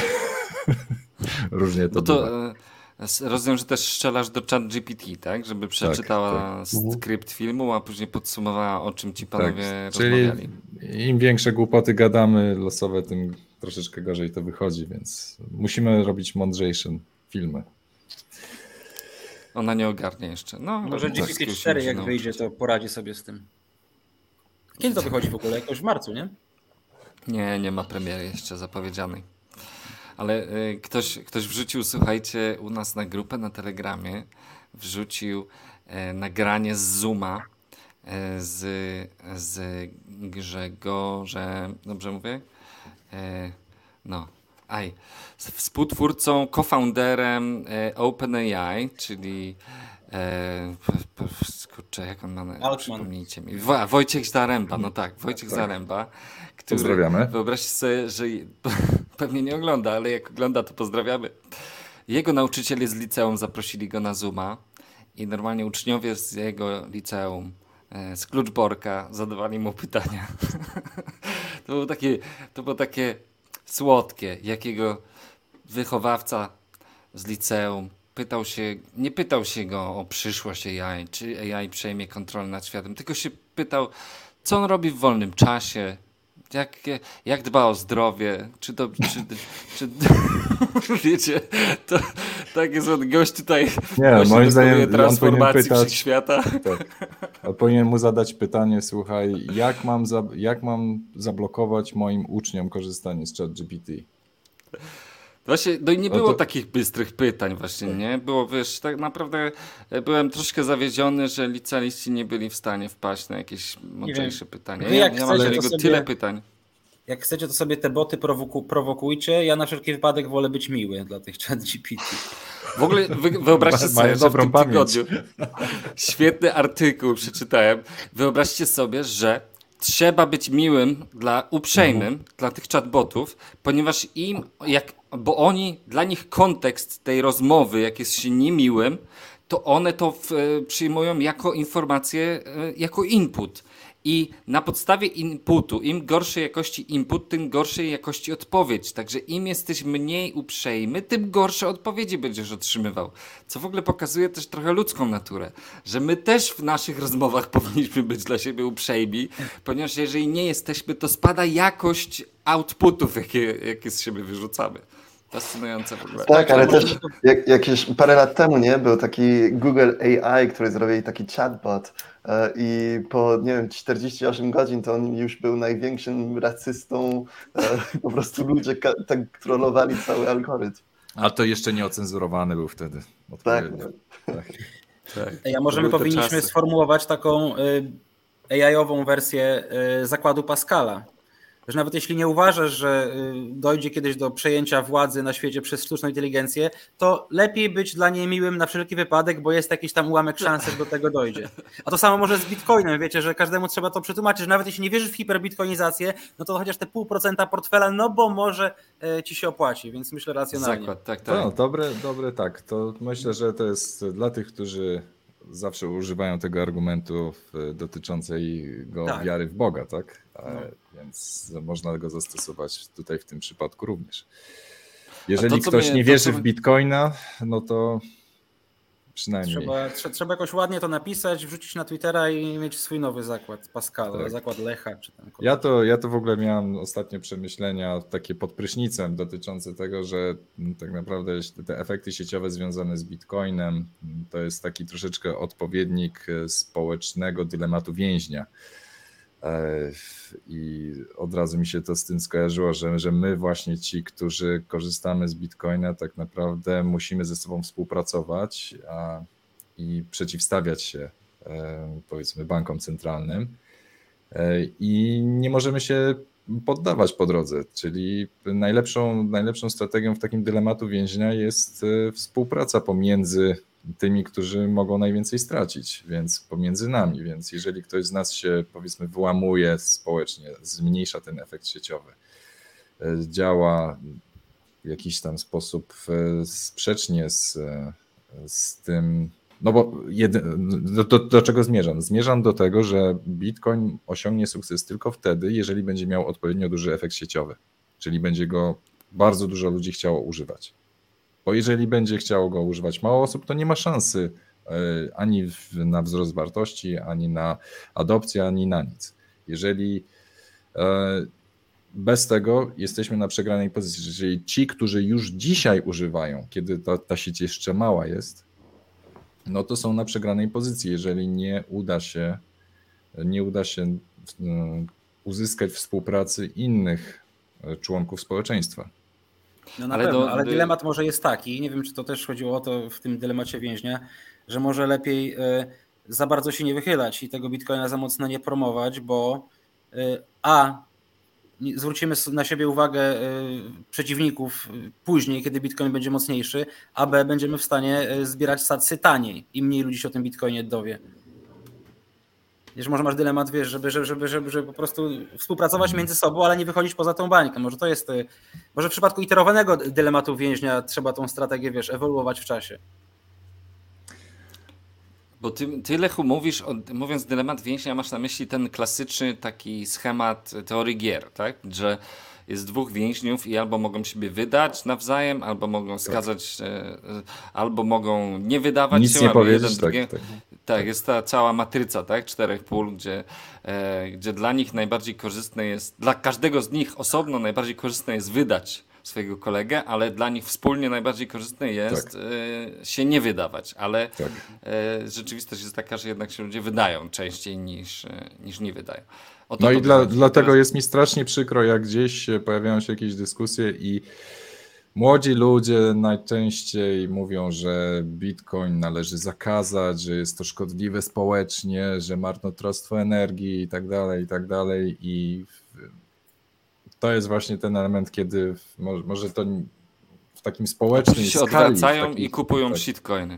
Speaker 1: Różnie to bywa.
Speaker 2: Rozumiem, że też strzelasz do ChatGPT, tak? Żeby przeczytała skrypt filmu, a później podsumowała, o czym ci panowie rozmawiali.
Speaker 1: Czyli im większe głupoty gadamy losowe, tym troszeczkę gorzej to wychodzi, więc musimy robić mądrzejsze filmy.
Speaker 2: Ona nie ogarnie jeszcze. No,
Speaker 4: może GPT-4 jak wyjdzie, to poradzi sobie z tym. Kiedy to wychodzi w ogóle? Jakoś w marcu, nie?
Speaker 2: Nie ma premiery jeszcze zapowiedzianej. Ale ktoś wrzucił, słuchajcie, u nas na grupę na Telegramie, wrzucił nagranie z Zooma z Grzegorzem, dobrze mówię? Z współtwórcą, co-founderem OpenAI, czyli kurczę, jak on ma, przypomnijcie mi. Wojciech Zaręba, no tak, Wojciech Zaręba, który,
Speaker 1: pozdrawiamy.
Speaker 2: Wyobraźcie sobie, że pewnie nie ogląda, ale jak ogląda, to pozdrawiamy. Jego nauczyciele z liceum zaprosili go na Zooma i normalnie uczniowie z jego liceum, z Kluczborka, zadawali mu pytania. To było takie słodkie, jakiego wychowawca z liceum nie pytał się go o przyszłość AI, czy AI przejmie kontrolę nad światem, tylko się pytał, co on robi w wolnym czasie, jak dba o zdrowie, czy wiecie, to tak jest on gość tutaj
Speaker 1: moim zdaniem
Speaker 2: transformacji wszechświata.
Speaker 1: Tak. A powinien mu zadać pytanie, słuchaj, jak mam zablokować moim uczniom korzystanie z ChatGPT?
Speaker 2: Właśnie, no i nie było takich bystrych pytań właśnie, nie? Było, wiesz, tak naprawdę byłem troszkę zawiedziony, że licealiści nie byli w stanie wpaść na jakieś mądrzejsze pytania. Ja mam do niego tyle pytań.
Speaker 4: Jak chcecie, to sobie te boty prowokujcie. Ja na wszelki wypadek wolę być miły dla tych ChatGPT.
Speaker 2: W ogóle wyobraźcie sobie, że w tym tygodniu świetny artykuł przeczytałem. Wyobraźcie sobie, że trzeba być miłym, uprzejmym dla tych chatbotów, ponieważ dla nich kontekst tej rozmowy, jak jest się niemiłym, to one to przyjmują jako informację, jako input. I na podstawie inputu, im gorszej jakości input, tym gorszej jakości odpowiedź. Także im jesteś mniej uprzejmy, tym gorsze odpowiedzi będziesz otrzymywał. Co w ogóle pokazuje też trochę ludzką naturę, że my też w naszych rozmowach powinniśmy być dla siebie uprzejmi, ponieważ jeżeli nie jesteśmy, to spada jakość outputów, jakie z siebie wyrzucamy. Fascynujące w ogóle.
Speaker 3: Tak, ale też jakieś parę lat temu, nie, był taki Google AI, który zrobili taki chatbot i po, nie wiem, 48 godzin to on już był największym rasystą. Po prostu ludzie tak trollowali cały algorytm.
Speaker 1: A to jeszcze nie ocenzurowany był wtedy.
Speaker 3: Tak.
Speaker 4: A może my powinniśmy sformułować taką AI-ową wersję zakładu Pascala. Że nawet jeśli nie uważasz, że dojdzie kiedyś do przejęcia władzy na świecie przez sztuczną inteligencję, to lepiej być dla niej miłym na wszelki wypadek, bo jest jakiś tam ułamek szansy, że do tego dojdzie. A to samo może z Bitcoinem, wiecie, że każdemu trzeba to przetłumaczyć, że nawet jeśli nie wierzysz w hiperbitcoinizację, no to chociaż te 0,5% portfela, no bo może ci się opłaci, więc myślę racjonalnie.
Speaker 2: Zakład, tak.
Speaker 1: No, dobre, tak. To myślę, że to jest dla tych, którzy zawsze używają tego argumentu dotyczącej wiary w Boga, tak? Więc można go zastosować tutaj w tym przypadku również. Jeżeli ktoś nie wierzy w Bitcoina, no to przynajmniej.
Speaker 4: Trzeba jakoś ładnie to napisać, wrzucić na Twittera i mieć swój nowy zakład Pascala, tak. Zakład Lecha. Czy tam
Speaker 1: ja to w ogóle miałem ostatnio przemyślenia takie pod prysznicem dotyczące tego, że tak naprawdę te efekty sieciowe związane z Bitcoinem to jest taki troszeczkę odpowiednik społecznego dylematu więźnia. I od razu mi się to z tym skojarzyło, że my właśnie ci, którzy korzystamy z Bitcoina, tak naprawdę musimy ze sobą współpracować i przeciwstawiać się, powiedzmy, bankom centralnym i nie możemy się poddawać po drodze, czyli najlepszą strategią w takim dylematu więźnia jest współpraca pomiędzy tymi, którzy mogą najwięcej stracić, więc pomiędzy nami, więc jeżeli ktoś z nas się, powiedzmy, wyłamuje społecznie, zmniejsza ten efekt sieciowy, działa w jakiś tam sposób sprzecznie z tym, no bo do czego zmierzam? Zmierzam do tego, że Bitcoin osiągnie sukces tylko wtedy, jeżeli będzie miał odpowiednio duży efekt sieciowy, czyli będzie go bardzo dużo ludzi chciało używać. Bo jeżeli będzie chciało go używać mało osób, to nie ma szansy ani na wzrost wartości, ani na adopcję, ani na nic. Jeżeli bez tego jesteśmy na przegranej pozycji, czyli ci, którzy już dzisiaj używają, kiedy ta sieć jeszcze mała jest, no to są na przegranej pozycji, jeżeli nie uda się uzyskać współpracy innych członków społeczeństwa.
Speaker 4: No na pewno, ale dylemat może jest taki, nie wiem, czy to też chodziło o to w tym dylemacie więźnia, że może lepiej za bardzo się nie wychylać i tego Bitcoina za mocno nie promować, bo zwrócimy na siebie uwagę przeciwników później, kiedy Bitcoin będzie mocniejszy, a B, będziemy w stanie zbierać satsy taniej i mniej ludzi się o tym Bitcoinie dowie. Wiesz, może masz dylemat, wiesz, żeby po prostu współpracować między sobą, ale nie wychodzić poza tą bańkę. Może to jest, może w przypadku iterowanego dylematu więźnia trzeba tą strategię, wiesz, ewoluować w czasie.
Speaker 2: Bo ty Lechu, mówiąc dylemat więźnia, masz na myśli ten klasyczny taki schemat teorii gier, tak? Że jest dwóch więźniów i albo mogą siebie wydać nawzajem, albo mogą skazać, albo mogą nie wydawać
Speaker 1: nic
Speaker 2: się,
Speaker 1: nie
Speaker 2: albo
Speaker 1: powiedzieć,
Speaker 2: jeden drugiego. Tak, jest ta cała matryca, tak? 4 pól, gdzie dla nich najbardziej korzystne jest, dla każdego z nich osobno najbardziej korzystne jest wydać swojego kolegę, ale dla nich wspólnie najbardziej korzystne jest się nie wydawać, ale rzeczywistość jest taka, że jednak się ludzie wydają częściej niż nie wydają.
Speaker 1: No i dlatego jest mi strasznie przykro, jak gdzieś pojawiają się jakieś dyskusje i młodzi ludzie najczęściej mówią, że Bitcoin należy zakazać, że jest to szkodliwe społecznie, że marnotrawstwo energii i tak dalej. I to jest właśnie ten element, kiedy może to w takim społecznym
Speaker 2: się odwracają i kupują shitcoiny.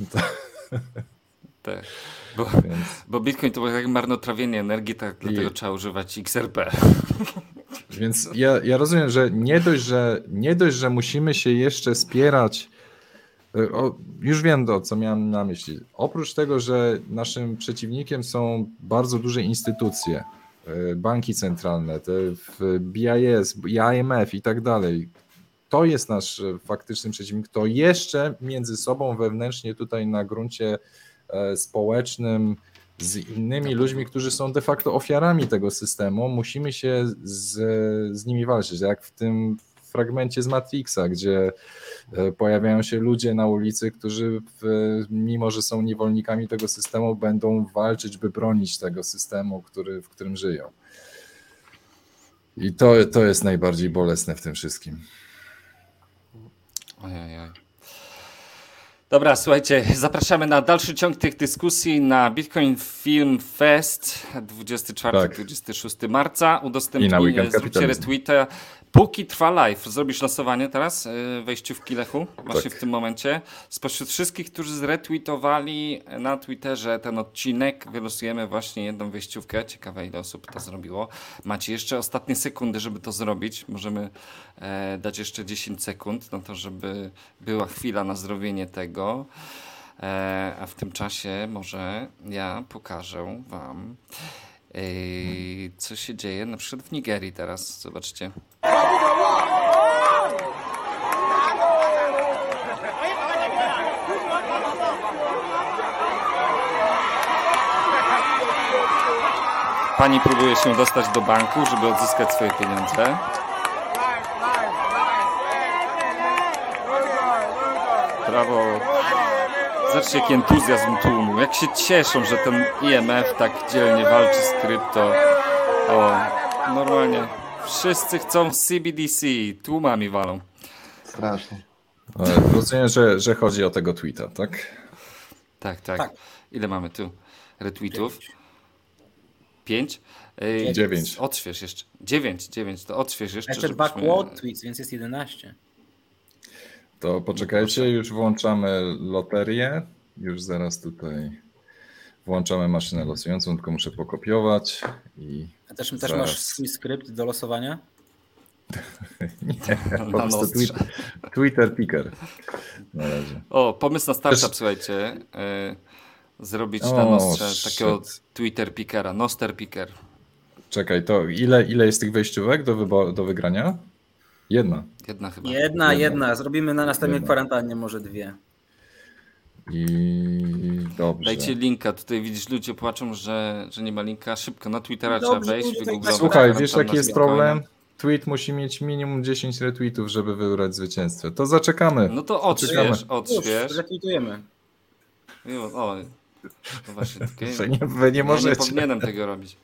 Speaker 2: Tak. Bo Bitcoin to było jak marnotrawienie energii, tak dlatego trzeba używać XRP.
Speaker 1: Więc ja rozumiem, że nie dość, że musimy się jeszcze spierać Już wiem, co miałem na myśli. Oprócz tego, że naszym przeciwnikiem są bardzo duże instytucje, banki centralne, te BIS, IMF i tak dalej, to jest nasz faktyczny przeciwnik, to jeszcze między sobą wewnętrznie tutaj na gruncie społecznym z innymi ludźmi, którzy są de facto ofiarami tego systemu, musimy się z nimi walczyć, jak w tym fragmencie z Matrixa, gdzie pojawiają się ludzie na ulicy, którzy mimo, że są niewolnikami tego systemu, będą walczyć, by bronić tego systemu, w którym żyją. I to jest najbardziej bolesne w tym wszystkim.
Speaker 2: Ojej. Dobra, słuchajcie, zapraszamy na dalszy ciąg tych dyskusji na Bitcoin Film Fest 24-26 marca. Udostępnij, zróbcie retweeta. Póki trwa live, zrobisz losowanie teraz, wejściówki Lechu, właśnie w tym momencie. Spośród wszystkich, którzy zretweetowali na Twitterze ten odcinek, wylosujemy właśnie jedną wejściówkę. Ciekawe, ile osób to zrobiło. Macie jeszcze ostatnie sekundy, żeby to zrobić. Możemy dać jeszcze 10 sekund na to, żeby była chwila na zrobienie tego. A w tym czasie może ja pokażę wam, co się dzieje na przykład w Nigerii teraz. Zobaczcie. Pani próbuje się dostać do banku, żeby odzyskać swoje pieniądze. Brawo. Zobaczcie, jaki entuzjazm tłumu. Jak się cieszą, że ten IMF tak dzielnie walczy z krypto. O, normalnie. Wszyscy chcą CBDC. Tłumami walą.
Speaker 3: Strasznie.
Speaker 1: Rozumiem, że chodzi o tego tweeta, tak?
Speaker 2: Tak. Ile mamy tu retweetów? 5?
Speaker 1: 9.
Speaker 2: Odśwież jeszcze. 9. To odśwież jeszcze.
Speaker 4: Jeszcze backward tweets, więc jest 11.
Speaker 1: To poczekajcie, już włączamy loterię. Już zaraz tutaj włączamy maszynę losującą, tylko muszę pokopiować.
Speaker 4: A też masz swój skrypt do losowania?
Speaker 1: Nie, po prostu Twitter Picker na razie.
Speaker 2: O, pomysł na startup, słuchajcie. Zrobić na Nostrze takiego Twitter Pickera, Noster Picker.
Speaker 1: Czekaj, to ile jest tych wejściówek do wygrania? Jedna chyba.
Speaker 4: Jedna. Zrobimy na następnej kwarantannie może 2.
Speaker 1: I dobrze.
Speaker 2: Dajcie linka, tutaj widzisz, ludzie płaczą, że nie ma linka. Szybko na Twittera trzeba wejść, wygooglować.
Speaker 1: Słuchaj, wiesz jaki jest problem? Tweet musi mieć minimum 10 retweetów, żeby wybrać zwycięzcę. To zaczekamy.
Speaker 2: No to odśwież.
Speaker 4: Już, retweetujemy.
Speaker 2: O, no właśnie,
Speaker 1: wy nie możecie.
Speaker 2: Ja nie powinienem tego robić.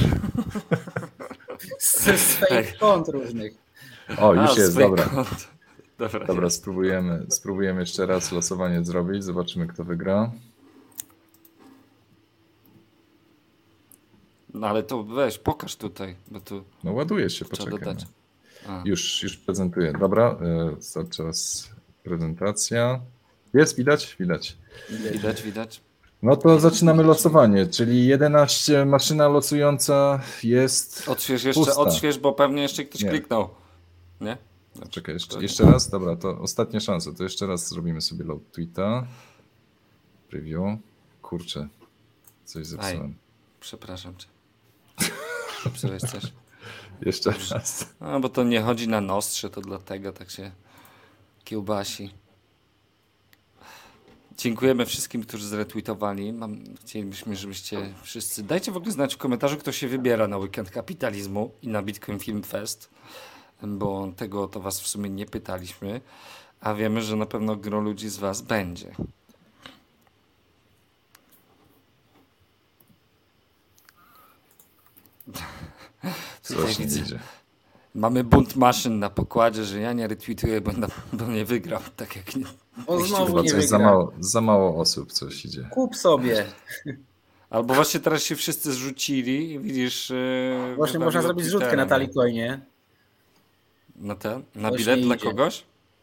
Speaker 4: Z swoich kont różnych.
Speaker 1: O, już jest, dobra.
Speaker 2: Dobra,
Speaker 1: spróbujemy jeszcze raz losowanie zrobić. Zobaczymy, kto wygra.
Speaker 2: No ale to weź, pokaż tutaj, bo tu.
Speaker 1: No ładuje się, poczekaj. Już prezentuję. Dobra, czas prezentacja. Jest, widać?
Speaker 2: Widać.
Speaker 1: No to zaczynamy losowanie, czyli 11, maszyna losująca jest
Speaker 2: Odśwież, bo pewnie jeszcze ktoś kliknął. Nie?
Speaker 1: Czekaj, jeszcze raz? Dobra, to ostatnia szansa, to jeszcze raz zrobimy sobie load tweeta. Preview. Kurczę, coś zepsułem.
Speaker 2: Przepraszam cię. Zepsułeś coś?
Speaker 1: Jeszcze raz.
Speaker 2: No, bo to nie chodzi na Nostrze, to dlatego tak się kiełbasi. Dziękujemy wszystkim, którzy zretweetowali. Chcielibyśmy, żebyście wszyscy... Dajcie w ogóle znać w komentarzu, kto się wybiera na Weekend Kapitalizmu i na Bitcoin Film Fest, bo tego to was w sumie nie pytaliśmy, a wiemy, że na pewno gro ludzi z was będzie.
Speaker 1: Coś nie idzie.
Speaker 2: Mamy bunt maszyn na pokładzie, że ja nie retweetuję, bo nie wygrał. Tak jak nie.
Speaker 4: Znowu nie
Speaker 1: za mało osób coś idzie.
Speaker 4: Kup sobie.
Speaker 2: Albo właśnie teraz się wszyscy zrzucili i widzisz...
Speaker 4: Właśnie można zrobić zrzutkę na Talikoinie.
Speaker 2: Na bilet dla kogoś?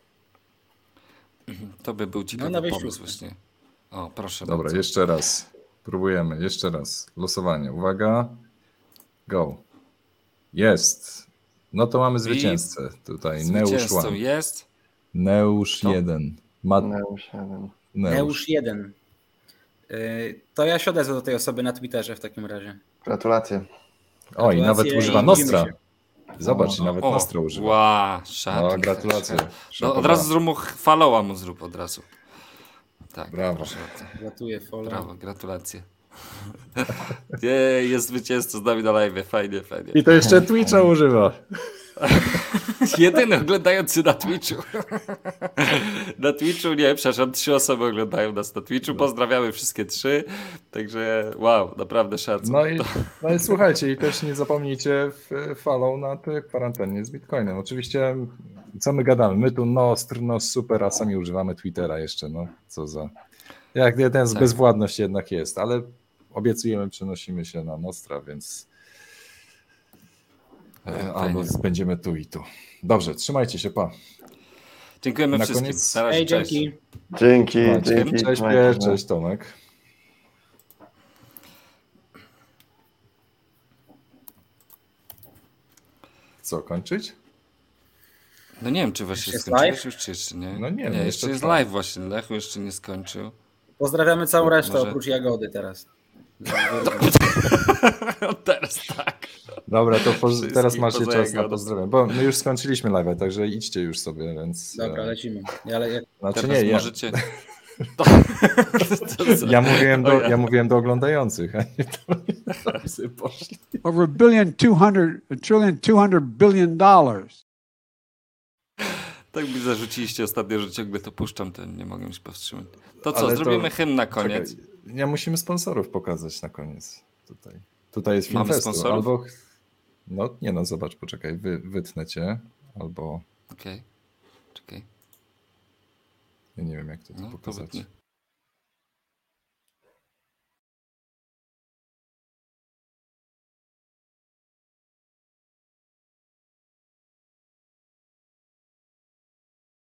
Speaker 2: To by był ciekawy pomysł właśnie. O, proszę
Speaker 1: Dobra,
Speaker 2: bardzo.
Speaker 1: jeszcze raz. Próbujemy, jeszcze raz. Losowanie. Uwaga. Go. Jest. No to mamy zwycięzcę tutaj.
Speaker 2: Zwycięzcą jest...
Speaker 1: Neusz 1.
Speaker 3: Neusz 1.
Speaker 4: Neusz 1. To ja się odezwę do tej osoby na Twitterze w takim razie.
Speaker 3: Gratulacje.
Speaker 1: Oj, nawet
Speaker 4: Gratulacje
Speaker 1: używa
Speaker 4: i
Speaker 1: Nostra.
Speaker 4: widzimy
Speaker 1: Zobacz, i nawet Nostra używa.
Speaker 2: Wow,
Speaker 1: No,
Speaker 2: szacun.
Speaker 1: gratulacje.
Speaker 2: No, od razu zrób mu followa mu zrób od razu. Tak,
Speaker 1: Brawo.
Speaker 2: proszę bardzo.
Speaker 4: Gratuluję, follow.
Speaker 2: Brawo, gratulacje. Jest zwycięzca z nami na live, fajnie.
Speaker 1: I to jeszcze Twitcha używa.
Speaker 2: Jedyny oglądający na Twitchu. Na Twitchu nie, przepraszam, 3 osoby oglądają nas na Twitchu. Pozdrawiamy wszystkie 3. Także wow, naprawdę szacun.
Speaker 1: No i słuchajcie, i też nie zapomnijcie follow na tej kwarantannie z Bitcoinem. Oczywiście, co my gadamy? My tu Nostr, no super, a sami używamy Twittera jeszcze, no co za... Jak ten z bezwładność jednak jest, ale obiecujemy, przenosimy się na Nostra, więc albo będziemy tu i tu. Dobrze, trzymajcie się, pa.
Speaker 2: Dziękujemy
Speaker 1: Na
Speaker 2: wszystkim.
Speaker 1: koniec-
Speaker 2: Na razie,
Speaker 4: Hej,
Speaker 2: cześć.
Speaker 4: dzięki.
Speaker 3: Dzięki.
Speaker 1: Cześć Pier, cześć Tomek. Co, kończyć?
Speaker 2: No nie wiem, czy właśnie
Speaker 4: Jest
Speaker 2: skończyłeś
Speaker 4: live?
Speaker 2: już, czy jeszcze nie?
Speaker 1: No nie wiem,
Speaker 2: jeszcze
Speaker 1: jeszcze
Speaker 2: jest
Speaker 1: trwa.
Speaker 2: live właśnie. Lechu jeszcze nie skończył.
Speaker 4: Pozdrawiamy całą resztę,
Speaker 2: Może-
Speaker 4: oprócz Jagody teraz.
Speaker 2: Teraz tak.
Speaker 1: Dobra, to
Speaker 2: Wszystkich
Speaker 1: teraz macie
Speaker 2: poza
Speaker 1: czas na
Speaker 2: Jagodą.
Speaker 1: pozdrowienia, bo my już skończyliśmy live, także idźcie już sobie, więc...
Speaker 4: Dobra, lecimy. Ale
Speaker 1: Znaczy
Speaker 2: Teraz
Speaker 1: nie,
Speaker 2: możecie...
Speaker 1: ja mówiłem do oglądających, a nie to sobie poszli.
Speaker 6: Over $1 trillion, $200 billion.
Speaker 2: Tak mi zarzuciliście ostatnio, że ciągle to puszczam, to nie mogłem się powstrzymać. To co,
Speaker 1: Ale to-
Speaker 2: zrobimy hymn na koniec.
Speaker 1: Czekaj, nie musimy sponsorów pokazać na koniec. Tutaj jest
Speaker 2: Mamy
Speaker 1: Filmfestu.
Speaker 2: sponsorów?
Speaker 1: Albo... No nie no, zobacz, poczekaj, wytnę cię, albo...
Speaker 2: Okej. Czekaj.
Speaker 1: Ja nie wiem jak to
Speaker 2: No, to
Speaker 1: pokazać.
Speaker 2: wytnę.